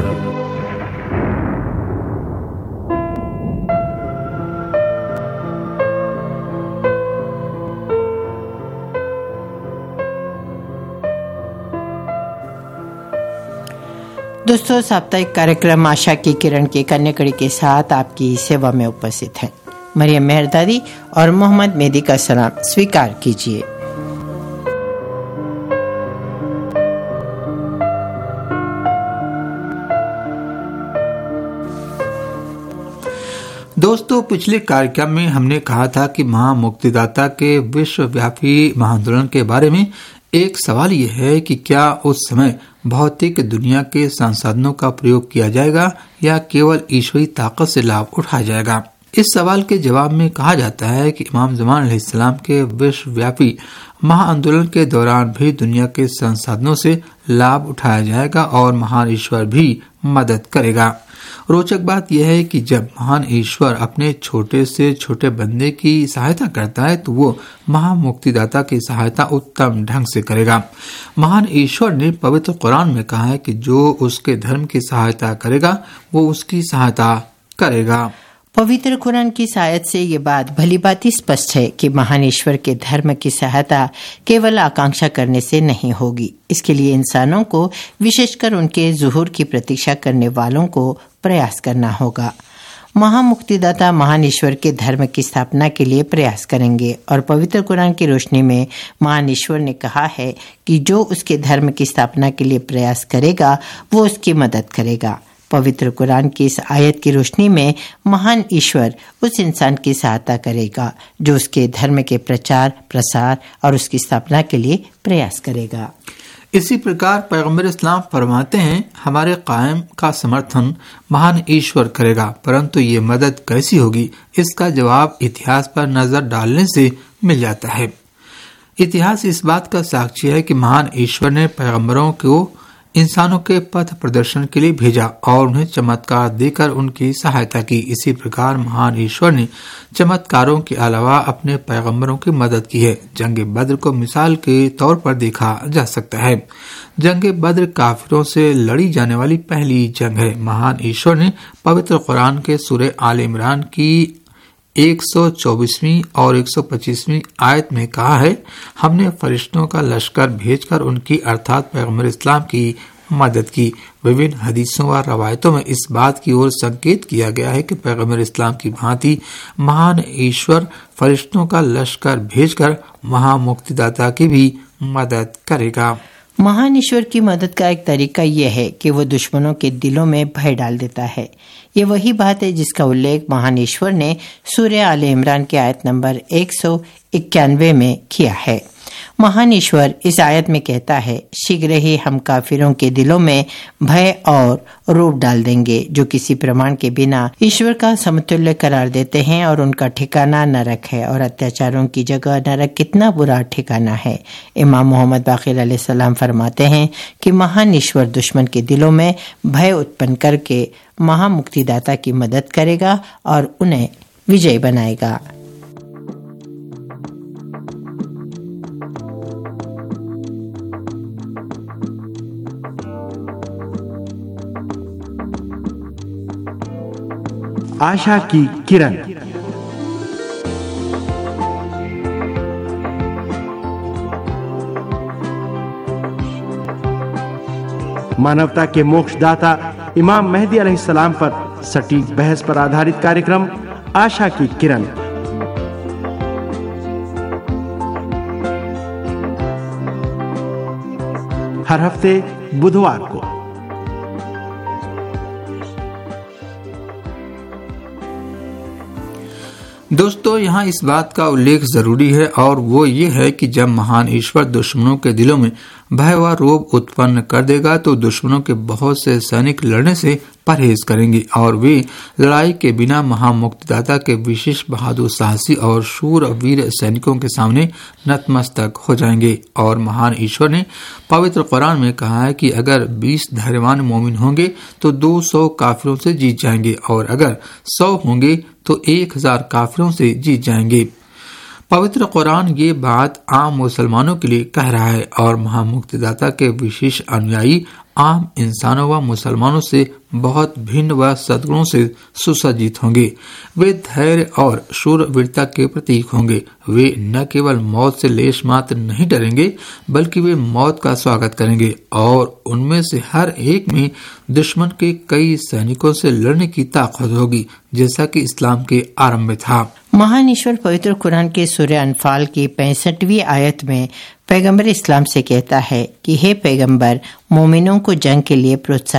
Speaker 6: दोस्तों, साप्ताहिक कार्यक्रम आशा की किरण की कन्या कड़ी के साथ आपकी सेवा में उपस्थित है। मरियम मेहरदादी और मोहम्मद मेहदी का सलाम स्वीकार कीजिए।
Speaker 11: दोस्तों, पिछले कार्यक्रम में हमने कहा था कि महामुक्तिदाता के विश्वव्यापी महाआंदोलन के बारे में एक सवाल यह है कि क्या उस समय भौतिक दुनिया के संसाधनों का प्रयोग किया जाएगा या केवल ईश्वरी ताकत से लाभ उठाया जाएगा। इस सवाल के जवाब में कहा जाता है कि इमाम ज़मान अलैहिस्सलाम के विश्वव्यापी महाआंदोलन के दौरान भी दुनिया के संसाधनों से लाभ उठाया जाएगा और महान ईश्वर भी मदद करेगा। रोचक बात यह है कि जब महान ईश्वर अपने छोटे से छोटे बंदे की सहायता करता है तो वो महामुक्तिदाता की सहायता उत्तम ढंग से करेगा। महान ईश्वर ने पवित्र कुरान में कहा है कि जो उसके धर्म की सहायता करेगा वो उसकी सहायता करेगा।
Speaker 6: पवित्र कुरान की आयत से ये बात भली भांति स्पष्ट है कि महान ईश्वर के धर्म की सहायता केवल आकांक्षा करने से नहीं होगी। इसके लिए इंसानों को, विशेषकर उनके ज़ुहूर की प्रतीक्षा करने वालों को प्रयास करना होगा। महामुक्तिदाता महान ईश्वर के धर्म की स्थापना के लिए प्रयास करेंगे और पवित्र कुरान की रोशनी में महान ईश्वर ने कहा है कि जो उसके धर्म की स्थापना के लिए प्रयास करेगा वो उसकी मदद करेगा। पवित्र कुरान की इस आयत की रोशनी में महान ईश्वर उस इंसान की सहायता करेगा जो उसके धर्म के प्रचार, प्रसार और उसकी स्थापना के लिए प्रयास करेगा।
Speaker 11: इसी प्रकार पैगम्बर इस्लाम फरमाते हैं, हमारे कायम का समर्थन महान ईश्वर करेगा, परंतु ये मदद कैसी होगी इसका जवाब इतिहास पर नजर डालने से मिल जाता है। इतिहास इस बात का साक्षी है कि महान ईश्वर ने पैगम्बरों को इंसानों के पथ प्रदर्शन के लिए भेजा और उन्हें चमत्कार देकर उनकी सहायता की। इसी प्रकार महान ईश्वर ने चमत्कारों के अलावा अपने पैगंबरों की मदद की है। जंग बद्र को मिसाल के तौर पर देखा जा सकता है। जंग बद्र काफिरों से लड़ी जाने वाली पहली जंग है। महान ईश्वर ने पवित्र कुरान के सूरह आल इमरान की 124वीं और 125वीं आयत में कहा है, हमने फरिश्तों का लश्कर भेजकर उनकी अर्थात पैगम्बर इस्लाम की मदद की। विभिन्न हदीसों व रवायतों में इस बात की ओर संकेत किया गया है कि पैगम्बर इस्लाम की भांति महान ईश्वर फरिश्तों का लश्कर भेजकर महामुक्तिदाता की भी मदद करेगा।
Speaker 6: महान ईश्वर की मदद का एक तरीका यह है कि वो दुश्मनों के दिलों में भय डाल देता है। ये वही बात है जिसका उल्लेख महान ईश्वर ने सूरह आले इमरान की आयत नंबर 191 में किया है। महान ईश्वर इस आयत में कहता है, शीघ्र ही हम काफिरों के दिलों में भय और रोब डाल देंगे जो किसी प्रमाण के बिना ईश्वर का समतुल्य करार देते हैं और उनका ठिकाना नरक है और अत्याचारों की जगह नरक कितना बुरा ठिकाना है। इमाम मोहम्मद बाक़िर अलैहिस्सलाम फरमाते हैं कि महान ईश्वर दुश्मन के दिलों में भय उत्पन्न करके महामुक्तिदाता की मदद करेगा और उन्हें विजयी बनाएगा।
Speaker 1: आशा की किरण। मानवता के मोक्षदाता इमाम मेहदी अलैहिस्सलाम पर सटीक बहस पर आधारित कार्यक्रम आशा की किरण हर हफ्ते बुधवार को।
Speaker 11: दोस्तों, यहाँ इस बात का उल्लेख जरूरी है और वो ये है कि जब महान ईश्वर दुश्मनों के दिलों में भय व रोब उत्पन्न कर देगा तो दुश्मनों के बहुत से सैनिक लड़ने से परहेज करेंगे और वे लड़ाई के बिना महामुक्तिदाता के विशेष बहादुर, साहसी और शूर वीर सैनिकों के सामने नतमस्तक हो जाएंगे। और महान ईश्वर ने पवित्र कुरान में कहा है कि अगर 20 धैर्यवान मोमिन होंगे तो 200 काफिरों से जीत जाएंगे और अगर 100 होंगे तो 1000 काफिरों से जीत जाएंगे। पवित्र कुरान ये बात आम मुसलमानों के लिए कह रहा है और महामुक्तिदाता के विशेष अनुयायी आम इंसानों व मुसलमानों से बहुत भिन्न व सद्गुणों से सुसज्जित होंगे। वे धैर्य और शूरवीरता के प्रतीक होंगे। वे न केवल मौत से लेश मात्र नहीं डरेंगे बल्कि वे मौत का स्वागत करेंगे और उनमें से हर एक में दुश्मन के कई सैनिकों से लड़ने की ताकत होगी, जैसा कि इस्लाम के आरंभ में था।
Speaker 6: महान ईश्वर पवित्र कुरान के सूरह अनफाल की 65वीं आयत में पैगंबर इस्लाम से कहता है कि हे पैगंबर, मोमिनों को जंग के लिए प्रोत्साहित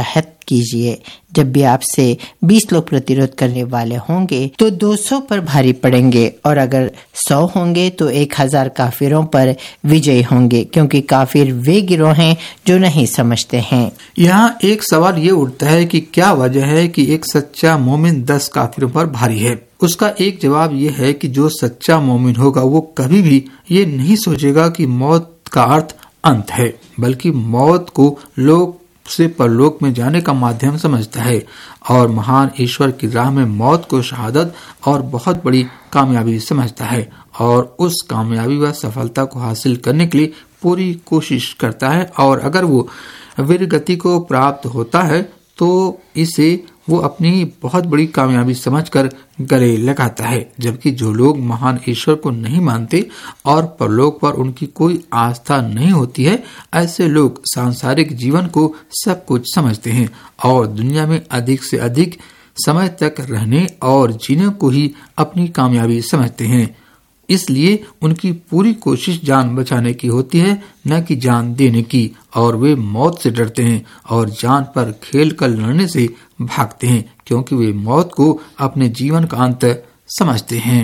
Speaker 6: कीजिए। जब भी आपसे 20 लोग प्रतिरोध करने वाले होंगे तो 200 पर भारी पड़ेंगे, और अगर 100 होंगे तो 1000 काफिरों पर विजयी होंगे, क्योंकि काफिर वे गिरोह हैं जो नहीं समझते हैं।
Speaker 11: यहाँ एक सवाल ये उठता है कि क्या वजह है कि एक सच्चा मोमिन 10 काफिरों पर भारी है। उसका एक जवाब ये है कि जो सच्चा मोमिन होगा वो कभी भी ये नहीं सोचेगा कि मौत का अर्थ अंत है, बल्कि मौत को लोक से परलोक में जाने का माध्यम समझता है, और महान ईश्वर की राह में मौत को शहादत और बहुत बड़ी कामयाबी समझता है, और उस कामयाबी व सफलता को हासिल करने के लिए पूरी कोशिश करता है। और अगर वो वीरगति को प्राप्त होता है तो इसे वो अपनी बहुत बड़ी कामयाबी समझकर गले लगाता है। जबकि जो लोग महान ईश्वर को नहीं मानते और परलोक पर उनकी कोई आस्था नहीं होती है, ऐसे लोग सांसारिक जीवन को सब कुछ समझते हैं और दुनिया में अधिक से अधिक समय तक रहने और जीने को ही अपनी कामयाबी समझते हैं। इसलिए उनकी पूरी कोशिश जान बचाने की होती है, न कि जान देने की, और वे मौत से डरते हैं और जान पर खेल कर लड़ने से भागते हैं, क्योंकि वे मौत को अपने जीवन का अंत समझते हैं।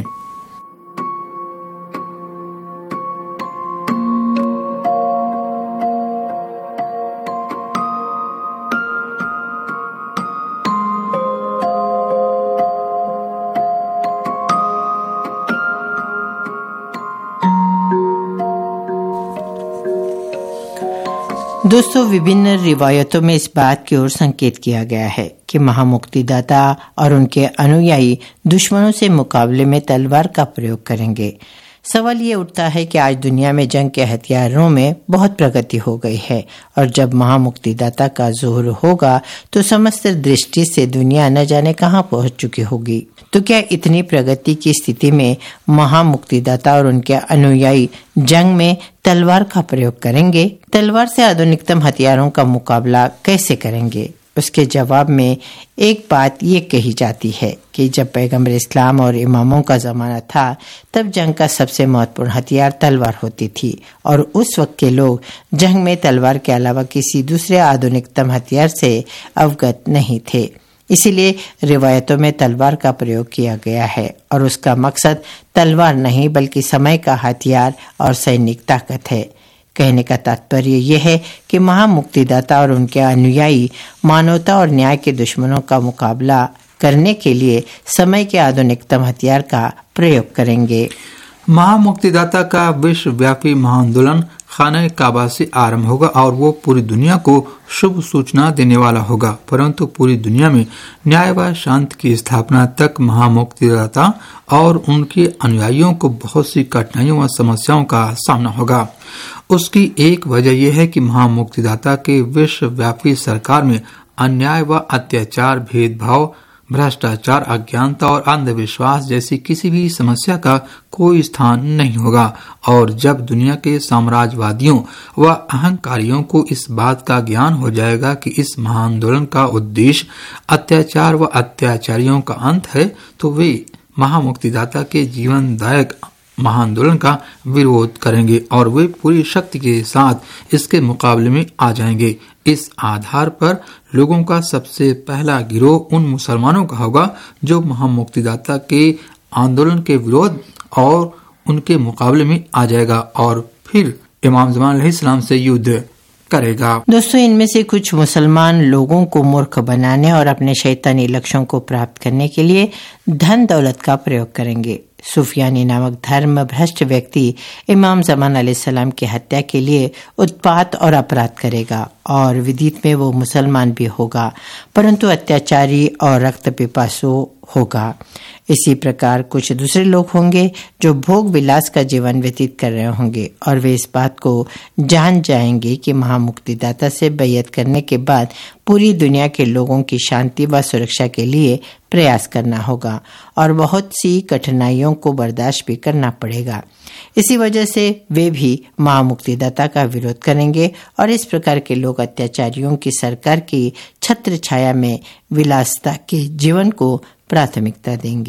Speaker 6: दोस्तों, विभिन्न रिवायतों में इस बात की ओर संकेत किया गया है कि महामुक्तिदाता और उनके अनुयायी दुश्मनों से मुकाबले में तलवार का प्रयोग करेंगे। सवाल ये उठता है कि आज दुनिया में जंग के हथियारों में बहुत प्रगति हो गई है, और जब महामुक्तिदाता का ज़ोहर होगा तो समस्त दृष्टि से दुनिया न जाने कहां पहुंच चुकी होगी। तो क्या इतनी प्रगति की स्थिति में महामुक्तिदाता और उनके अनुयायी जंग में तलवार का प्रयोग करेंगे? तलवार से आधुनिकतम हथियारों का मुकाबला कैसे करेंगे? उसके जवाब में एक बात ये कही जाती है कि जब पैगंबर इस्लाम और इमामों का ज़माना था तब जंग का सबसे महत्वपूर्ण हथियार तलवार होती थी, और उस वक्त के लोग जंग में तलवार के अलावा किसी दूसरे आधुनिकतम हथियार से अवगत नहीं थे। इसीलिए रिवायतों में तलवार का प्रयोग किया गया है, और उसका मकसद तलवार नहीं बल्कि समय का हथियार और सैनिक ताकत है। कहने का तात्पर्य यह है कि महामुक्तिदाता और उनके अनुयायी मानवता और न्याय के दुश्मनों का मुकाबला करने के लिए समय के आधुनिकतम हथियार का प्रयोग करेंगे।
Speaker 11: महामुक्तिदाता का विश्वव्यापी महाआंदोलन खाना काबा से आरंभ होगा, और वो पूरी दुनिया को शुभ सूचना देने वाला होगा। परंतु पूरी दुनिया में न्याय व शांति की स्थापना तक महामुक्तिदाता और उनके अनुयायियों को बहुत सी कठिनाइयों व समस्याओं का सामना होगा। उसकी एक वजह यह है कि महामुक्तिदाता के विश्वव्यापी सरकार में अन्याय व अत्याचार, भेदभाव, भ्रष्टाचार, अज्ञानता और अंधविश्वास जैसी किसी भी समस्या का कोई स्थान नहीं होगा। और जब दुनिया के साम्राज्यवादियों व अहंकारियों को इस बात का ज्ञान हो जाएगा कि इस महाआंदोलन का उद्देश्य अत्याचार व अत्याचारियों का अंत है, तो वे महामुक्तिदाता के जीवनदायक महाआंदोलन का विरोध करेंगे और वे पूरी शक्ति के साथ इसके मुकाबले में आ जाएंगे। इस आधार पर लोगों का सबसे पहला गिरोह उन मुसलमानों का होगा जो महामुक्तिदाता के आंदोलन के विरोध और उनके मुकाबले में आ जाएगा और फिर इमाम ज़मान अलैहिस्सलाम से युद्ध करेगा।
Speaker 6: दोस्तों, इनमें से कुछ मुसलमान लोगों को मूर्ख बनाने और अपने शैतानी लक्ष्यों को प्राप्त करने के लिए धन दौलत का प्रयोग करेंगे। सुफियानी नामक धर्म भ्रष्ट व्यक्ति इमाम ज़मान अलैहिस्सलाम की हत्या के लिए उत्पात और अपराध करेगा और विदित में वो मुसलमान भी होगा, परंतु अत्याचारी और रक्त पिपासु होगा। इसी प्रकार कुछ दूसरे लोग होंगे जो भोग विलास का जीवन व्यतीत कर रहे होंगे और वे इस बात को जान जाएंगे कि महामुक्तिदाता से बैयत करने के बाद पूरी दुनिया के लोगों की शांति व सुरक्षा के लिए प्रयास करना होगा और बहुत सी कठिनाइयों को बर्दाश्त भी करना पड़ेगा। इसी वजह से वे भी महामुक्तिदाता का विरोध करेंगे और इस प्रकार के लोग अत्याचारियों की सरकार की छत्र छाया में विलासिता के जीवन को प्राथमिकता देंगे।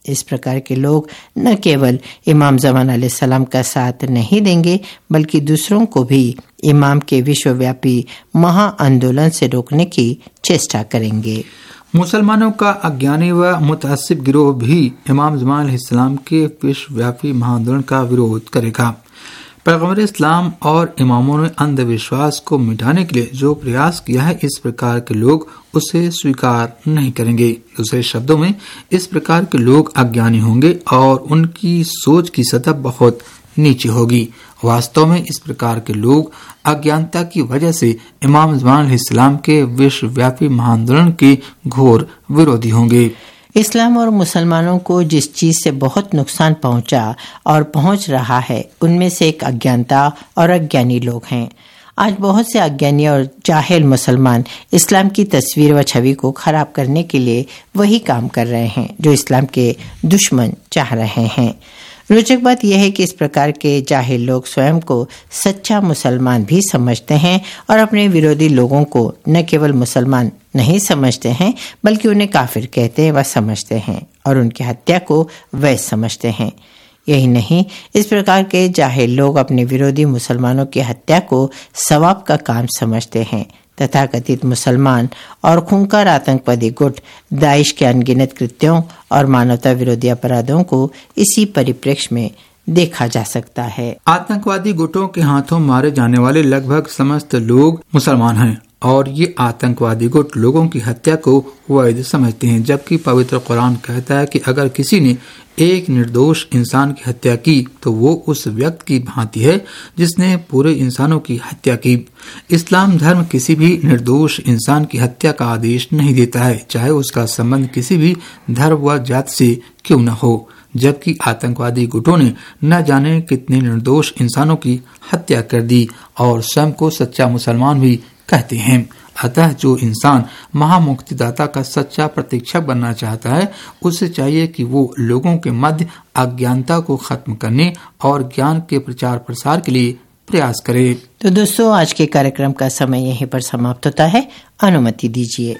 Speaker 6: इस प्रकार के लोग न केवल इमाम ज़मान अलैहिस्सलाम का साथ नहीं देंगे बल्कि दूसरों को भी इमाम के विश्वव्यापी महाआंदोलन से रोकने की चेष्टा करेंगे।
Speaker 11: मुसलमानों का अज्ञानी व मुतअस्सिब गिरोह भी इमाम ज़मान अलैहिस्सलाम के विश्वव्यापी महाआंदोलन का विरोध करेगा। पैगम्बर इस्लाम और इमामों ने अंधविश्वास को मिटाने के लिए जो प्रयास किया है, इस प्रकार के लोग उसे स्वीकार नहीं करेंगे। दूसरे शब्दों में, इस प्रकार के लोग अज्ञानी होंगे और उनकी सोच की सतह बहुत नीचे होगी। वास्तव में इस प्रकार के लोग अज्ञानता की वजह से इमाम ज़मान अलैहिस्सलाम के विश्वव्यापी महाआंदोलन के घोर विरोधी होंगे।
Speaker 6: इस्लाम और मुसलमानों को जिस चीज से बहुत नुकसान पहुंचा और पहुंच रहा है, उनमें से एक अज्ञानता और अज्ञानी लोग हैं। आज बहुत से अज्ञानी और जाहिल मुसलमान इस्लाम की तस्वीर व छवि को खराब करने के लिए वही काम कर रहे हैं जो इस्लाम के दुश्मन चाह रहे हैं। रोचक बात यह है कि इस प्रकार के जाहिल लोग स्वयं को सच्चा मुसलमान भी समझते हैं और अपने विरोधी लोगों को न केवल मुसलमान नहीं समझते हैं बल्कि उन्हें काफिर कहते व समझते हैं और उनकी हत्या को वैध समझते हैं। यही नहीं, इस प्रकार के जाहिल लोग अपने विरोधी मुसलमानों की हत्या को सवाब का काम समझते हैं। तथाकथित मुसलमान और खूंखार आतंकवादी गुट दाइश के अनगिनत कृत्यों और मानवता विरोधी अपराधों को इसी परिप्रेक्ष्य में देखा जा सकता है।
Speaker 11: आतंकवादी गुटों के हाथों मारे जाने वाले लगभग समस्त लोग मुसलमान हैं और ये आतंकवादी गुट लोगों की हत्या को वैध समझते हैं, जबकि पवित्र कुरान कहता है कि अगर किसी ने एक निर्दोष इंसान की हत्या की तो वो उस व्यक्ति की भांति है जिसने पूरे इंसानों की हत्या की। इस्लाम धर्म किसी भी निर्दोष इंसान की हत्या का आदेश नहीं देता है, चाहे उसका संबंध किसी भी धर्म व जात से क्यों न हो, जबकि आतंकवादी गुटों ने न जाने कितने निर्दोष इंसानों की हत्या कर दी और स्वयं को सच्चा मुसलमान भी कहते हैं। अतः जो इंसान महामुक्तिदाता का सच्चा प्रतीक्षक बनना चाहता है, उसे चाहिए कि वो लोगों के मध्य अज्ञानता को खत्म करने और ज्ञान के प्रचार प्रसार के लिए प्रयास करे।
Speaker 6: तो दोस्तों, आज के कार्यक्रम का समय यहीं पर समाप्त होता है। अनुमति दीजिए।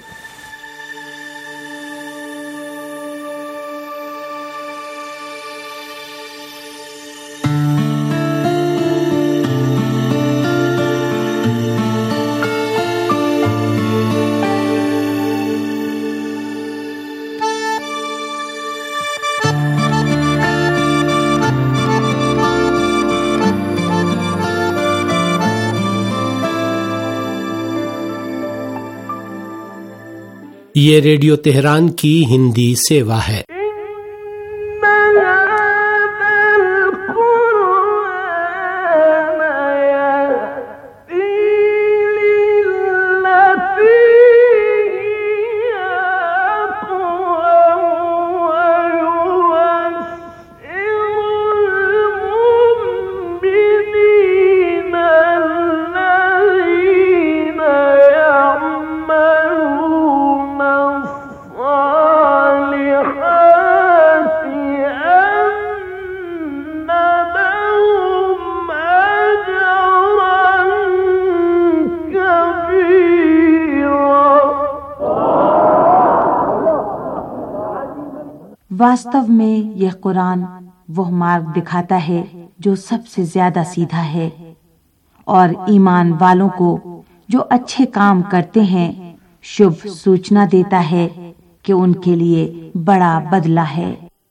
Speaker 5: ये रेडियो तेहरान की हिंदी सेवा है।
Speaker 4: वास्तव में यह कुरान वह मार्ग दिखाता है जो सबसे ज्यादा सीधा है और ईमान वालों को जो अच्छे काम करते हैं शुभ सूचना देता है कि उनके लिए बड़ा बदला है।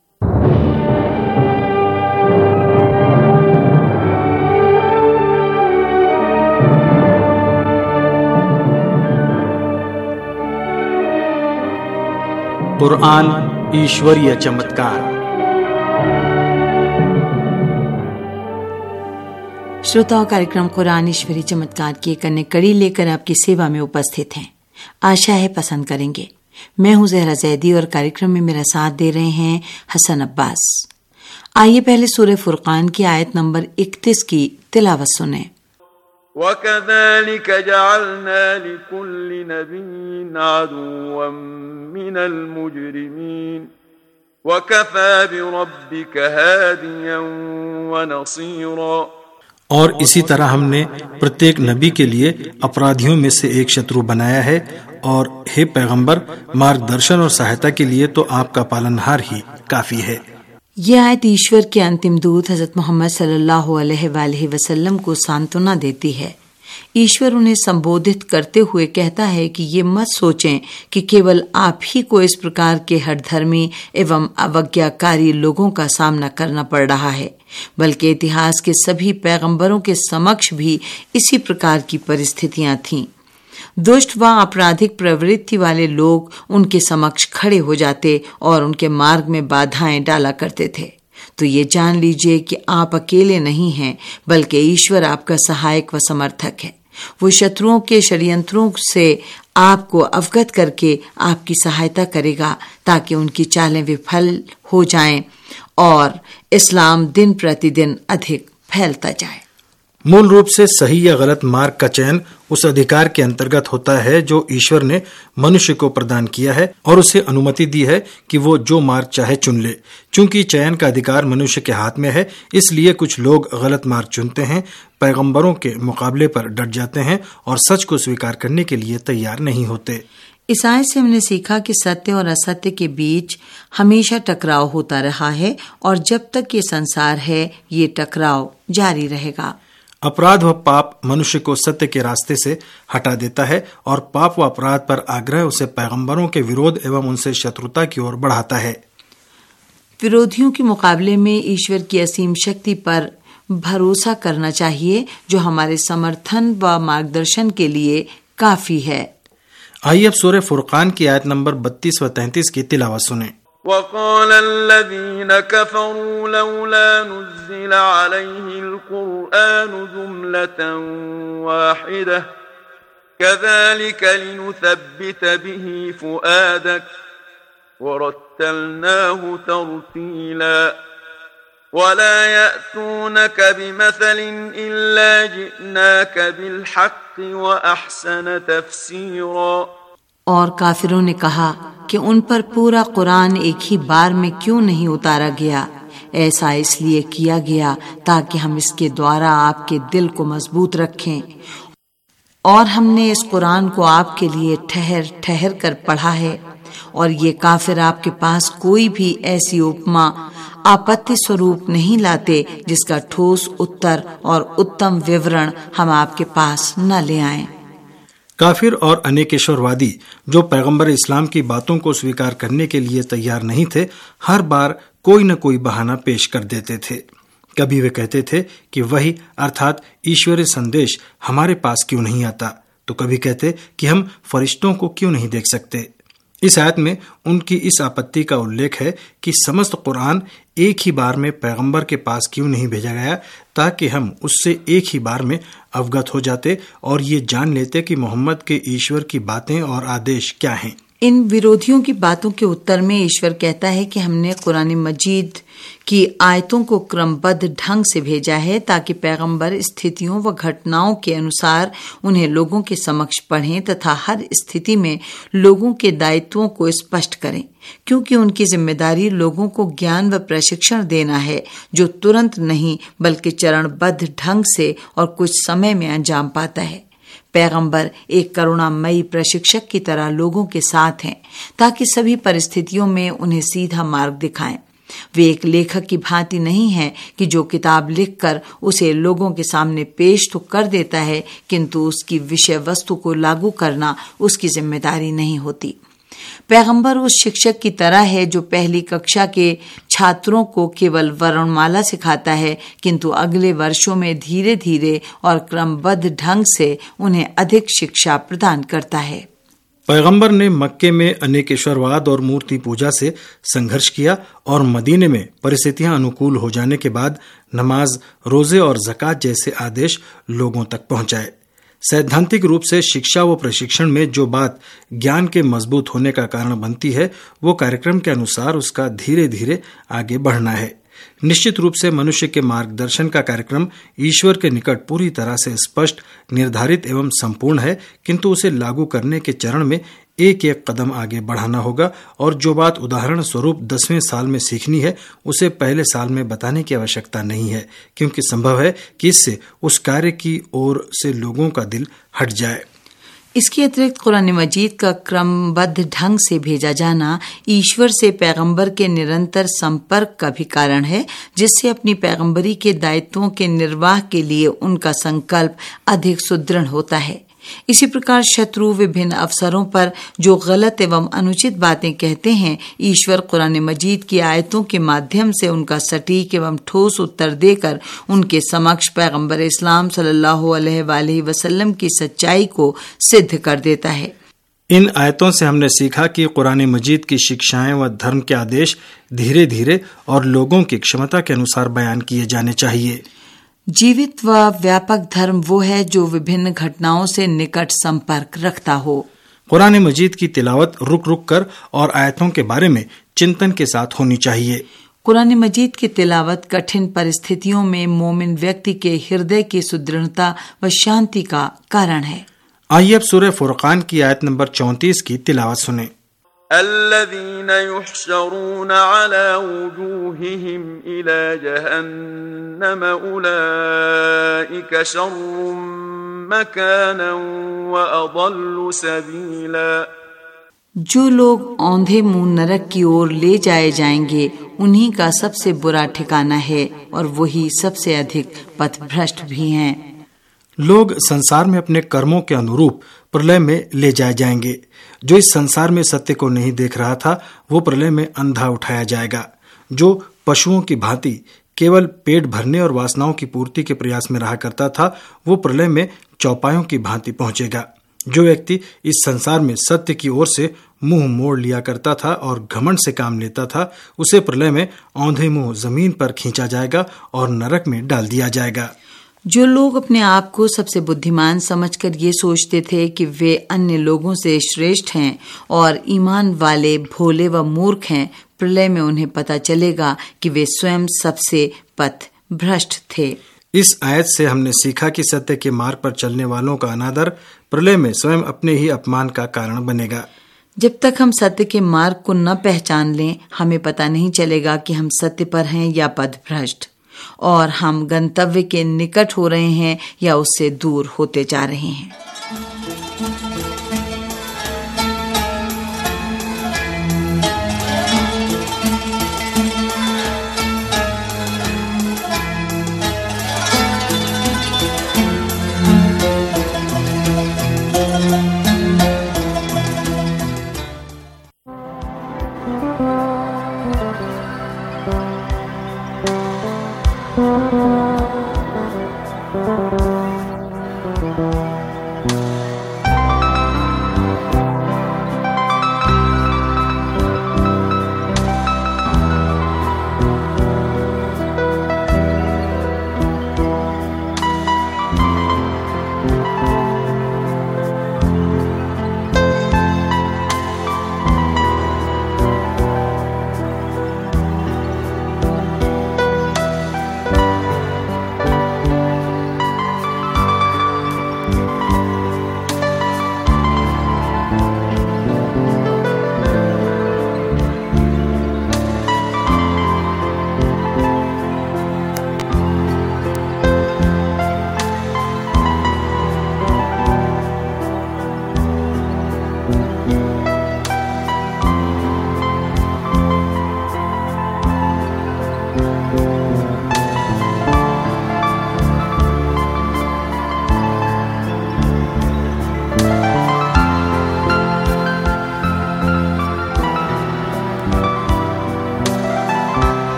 Speaker 2: कुरान ईश्वरीय चमत्कार।
Speaker 4: श्रोताओं, कार्यक्रम कुरान ईश्वरीय चमत्कार की एक अन्य कड़ी लेकर आपकी सेवा में उपस्थित हैं। आशा है पसंद करेंगे। मैं हूं ज़हरा ज़ैदी और कार्यक्रम में मेरा साथ दे रहे हैं हसन अब्बास। आइए पहले सूरह फुरकान की आयत नंबर 31 की तिलावत सुने।
Speaker 3: وَكَذَلِكَ جَعَلْنَا لِكُلِّ نَبِيٍّ عَدُوًّا مِّنَ الْمُجْرِمِينَ وَكَفَى بِرَبِّكَ هَادِيًا وَنَصِيرًا।
Speaker 2: और इसी तरह हमने प्रत्येक नबी के लिए अपराधियों में से एक शत्रु बनाया है, और हे पैगंबर, मार्गदर्शन और सहायता के लिए तो आपका पालनहार ही
Speaker 9: काफी है।
Speaker 4: यह आयत ईश्वर के अंतिम दूत हजरत मोहम्मद सल्लल्लाहु अलैहि वसल्लम को सांत्वना देती है। ईश्वर उन्हें संबोधित करते हुए कहता है कि ये मत सोचें कि केवल आप ही को इस प्रकार के हठधर्मी एवं अवज्ञाकारी लोगों का सामना करना पड़ रहा है, बल्कि इतिहास के सभी पैगंबरों के समक्ष भी इसी प्रकार की परिस्थितियां थीं। दुष्ट व आपराधिक प्रवृत्ति वाले लोग उनके समक्ष खड़े हो जाते और उनके मार्ग में बाधाएं डाला करते थे। तो ये जान लीजिए कि आप अकेले नहीं हैं, बल्कि ईश्वर आपका सहायक व समर्थक है। वो शत्रुओं के षड्यंत्रों से आपको अवगत करके आपकी सहायता करेगा ताकि उनकी चालें विफल हो जाएं और इस्लाम दिन प्रतिदिन अधिक फैलता जाए।
Speaker 2: मूल रूप से सही या गलत मार्ग का चयन उस अधिकार के अंतर्गत होता है जो ईश्वर ने मनुष्य को प्रदान किया है और उसे अनुमति दी है कि वो जो मार्ग चाहे चुन ले। चूंकि चयन का अधिकार मनुष्य के हाथ में है, इसलिए कुछ लोग गलत मार्ग चुनते हैं, पैगंबरों के मुकाबले पर डट जाते हैं और सच को स्वीकार करने के लिए तैयार नहीं होते।
Speaker 4: इस आयत से हमने सीखा कि सत्य और असत्य के बीच हमेशा टकराव होता रहा है और जब तक ये संसार है ये टकराव जारी रहेगा।
Speaker 2: अपराध व पाप मनुष्य को सत्य के रास्ते से हटा देता है और पाप व अपराध पर आग्रह उसे पैगंबरों के विरोध एवं उनसे शत्रुता की ओर बढ़ाता है।
Speaker 4: विरोधियों के मुकाबले में ईश्वर की असीम शक्ति पर भरोसा करना चाहिए जो हमारे समर्थन व मार्गदर्शन के लिए काफी है।
Speaker 2: आइए अब सूरह फुरकान की आयत नंबर 32 व 33 की तिलावत सुनें।
Speaker 3: وقال الذين كفروا لولا نزل عليه القرآن جملة واحدة كذلك لنثبت به فؤادك ورتلناه ترتيلا ولا يأتونك بمثل إلا جئناك بالحق وأحسن تفسيرا।
Speaker 4: और काफिरों ने कहा कि उन पर पूरा कुरान एक ही बार में क्यों नहीं उतारा गया। ऐसा इसलिए किया गया ताकि हम इसके द्वारा आपके दिल को मजबूत रखें और हमने इस कुरान को आपके लिए ठहर ठहर कर पढ़ा है और ये काफिर आपके पास कोई भी ऐसी उपमा आपत्ति स्वरूप नहीं लाते जिसका ठोस उत्तर और उत्तम विवरण हम आपके पास न ले आएं।
Speaker 2: काफिर और अनेकेश्वरवादी जो पैगंबर इस्लाम की बातों को स्वीकार करने के लिए तैयार नहीं थे, हर बार कोई न कोई बहाना पेश कर देते थे। कभी वे कहते थे कि वही अर्थात ईश्वरीय संदेश हमारे पास क्यों नहीं आता, तो कभी कहते कि हम फरिश्तों को क्यों नहीं देख सकते। इस आयत में उनकी इस आपत्ति का उल्लेख है कि समस्त कुरान एक ही बार में पैगंबर के पास क्यों नहीं भेजा गया ताकि हम उससे एक ही बार में अवगत हो जाते और ये जान लेते कि मोहम्मद के ईश्वर की बातें और आदेश क्या हैं।
Speaker 4: इन विरोधियों की बातों के उत्तर में ईश्वर कहता है कि हमने कुरान मजीद की आयतों को क्रमबद्ध ढंग से भेजा है ताकि पैगंबर स्थितियों व घटनाओं के अनुसार उन्हें लोगों के समक्ष पढ़ें तथा हर स्थिति में लोगों के दायित्वों को स्पष्ट करें, क्योंकि उनकी जिम्मेदारी लोगों को ज्ञान व प्रशिक्षण देना है जो तुरंत नहीं बल्कि चरणबद्ध ढंग से और कुछ समय में अंजाम पाता है। पैगंबर एक करुणामयी प्रशिक्षक की तरह लोगों के साथ हैं ताकि सभी परिस्थितियों में उन्हें सीधा मार्ग दिखाएं। वे एक लेखक की भांति नहीं हैं कि जो किताब लिखकर उसे लोगों के सामने पेश तो कर देता है किंतु उसकी विषय वस्तु को लागू करना उसकी जिम्मेदारी नहीं होती। पैगंबर उस शिक्षक की तरह है जो पहली कक्षा के छात्रों को केवल वर्णमाला सिखाता है किंतु अगले वर्षों में धीरे धीरे और क्रमबद्ध ढंग से उन्हें अधिक शिक्षा प्रदान करता है।
Speaker 2: पैगंबर ने मक्के में अनेकेश्वरवाद और मूर्ति पूजा से संघर्ष किया और मदीने में परिस्थितियां अनुकूल हो जाने के बाद नमाज, रोजे और ज़कात जैसे आदेश लोगों तक पहुंचाए। सैद्धांतिक रूप से शिक्षा व प्रशिक्षण में जो बात ज्ञान के मजबूत होने का कारण बनती है वो कार्यक्रम के अनुसार उसका धीरे धीरे आगे बढ़ना है। निश्चित रूप से मनुष्य के मार्गदर्शन का कार्यक्रम ईश्वर के निकट पूरी तरह से स्पष्ट, निर्धारित एवं संपूर्ण है, किंतु उसे लागू करने के चरण में एक एक कदम आगे बढ़ाना होगा और जो बात उदाहरण स्वरूप 10वें साल में सीखनी है उसे पहले साल में बताने की आवश्यकता नहीं है, क्योंकि संभव है कि इससे उस कार्य की ओर से लोगों का दिल हट जाए।
Speaker 4: इसके अतिरिक्त कुरान मजीद का क्रमबद्ध ढंग से भेजा जाना ईश्वर से पैगंबर के निरंतर संपर्क का भी कारण है, जिससे अपनी पैगंबरी के दायित्वों के निर्वाह के लिए उनका संकल्प अधिक सुदृढ़ होता है। इसी प्रकार शत्रु विभिन्न अवसरों पर जो गलत एवं अनुचित बातें कहते हैं, ईश्वर कुरान मजीद की आयतों के माध्यम से उनका सटीक एवं ठोस उत्तर देकर उनके समक्ष पैगंबर इस्लाम सल्लल्लाहु अलैहि वसल्लम की सच्चाई को सिद्ध कर देता है।
Speaker 2: इन आयतों से हमने सीखा कि कुरान मजीद की शिक्षाएं व धर्म के आदेश धीरे धीरे और लोगों की क्षमता के अनुसार बयान किए जाने चाहिए।
Speaker 4: जीवित व व्यापक धर्म वो है जो विभिन्न घटनाओं से निकट संपर्क रखता हो।
Speaker 2: कुरान मजीद की तिलावत रुक रुक कर और आयतों के बारे में चिंतन के साथ होनी चाहिए।
Speaker 4: कुरान मजीद की तिलावत कठिन परिस्थितियों में मोमिन व्यक्ति के हृदय की सुदृढ़ता व शांति का कारण है।
Speaker 2: आइए अब सूरह फुरकान की आयत नंबर 34 की तिलावत सुने।
Speaker 3: الذين يحشرون على وجوههم إلى جهنم أولئك شر مكانا وأضل سبيلا।
Speaker 4: जो लोग औंधे मुंह नरक की ओर ले जाए जाएंगे, उन्हीं का सबसे बुरा ठिकाना है और वही सबसे अधिक पथभ्रष्ट भी हैं।
Speaker 2: लोग संसार में अपने कर्मों के अनुरूप प्रलय में ले जाए जाएंगे। जो इस संसार में सत्य को नहीं देख रहा था, वो प्रलय में अंधा उठाया जाएगा। जो पशुओं की भांति केवल पेट भरने और वासनाओं की पूर्ति के प्रयास में रहा करता था, वो प्रलय में चौपायों की भांति पहुंचेगा। जो व्यक्ति इस संसार में सत्य की ओर से मुंह मोड़ लिया करता था और घमंड से काम लेता था, उसे प्रलय में औंधे मुंह जमीन पर खींचा जाएगा और नरक में डाल दिया जाएगा।
Speaker 4: जो लोग अपने आप को सबसे बुद्धिमान समझकर ये सोचते थे कि वे अन्य लोगों से श्रेष्ठ हैं और ईमान वाले भोले व मूर्ख हैं, प्रलय में उन्हें पता चलेगा कि वे स्वयं सबसे पथ भ्रष्ट थे।
Speaker 2: इस आयत से हमने सीखा कि सत्य के मार्ग पर चलने वालों का अनादर प्रलय में स्वयं अपने ही अपमान का कारण बनेगा।
Speaker 4: जब तक हम सत्य के मार्ग को न पहचान लें, हमें पता नहीं चलेगा कि हम सत्य पर हैं या पथभ्रष्ट, और हम गंतव्य के निकट हो रहे हैं या उससे दूर होते जा रहे हैं।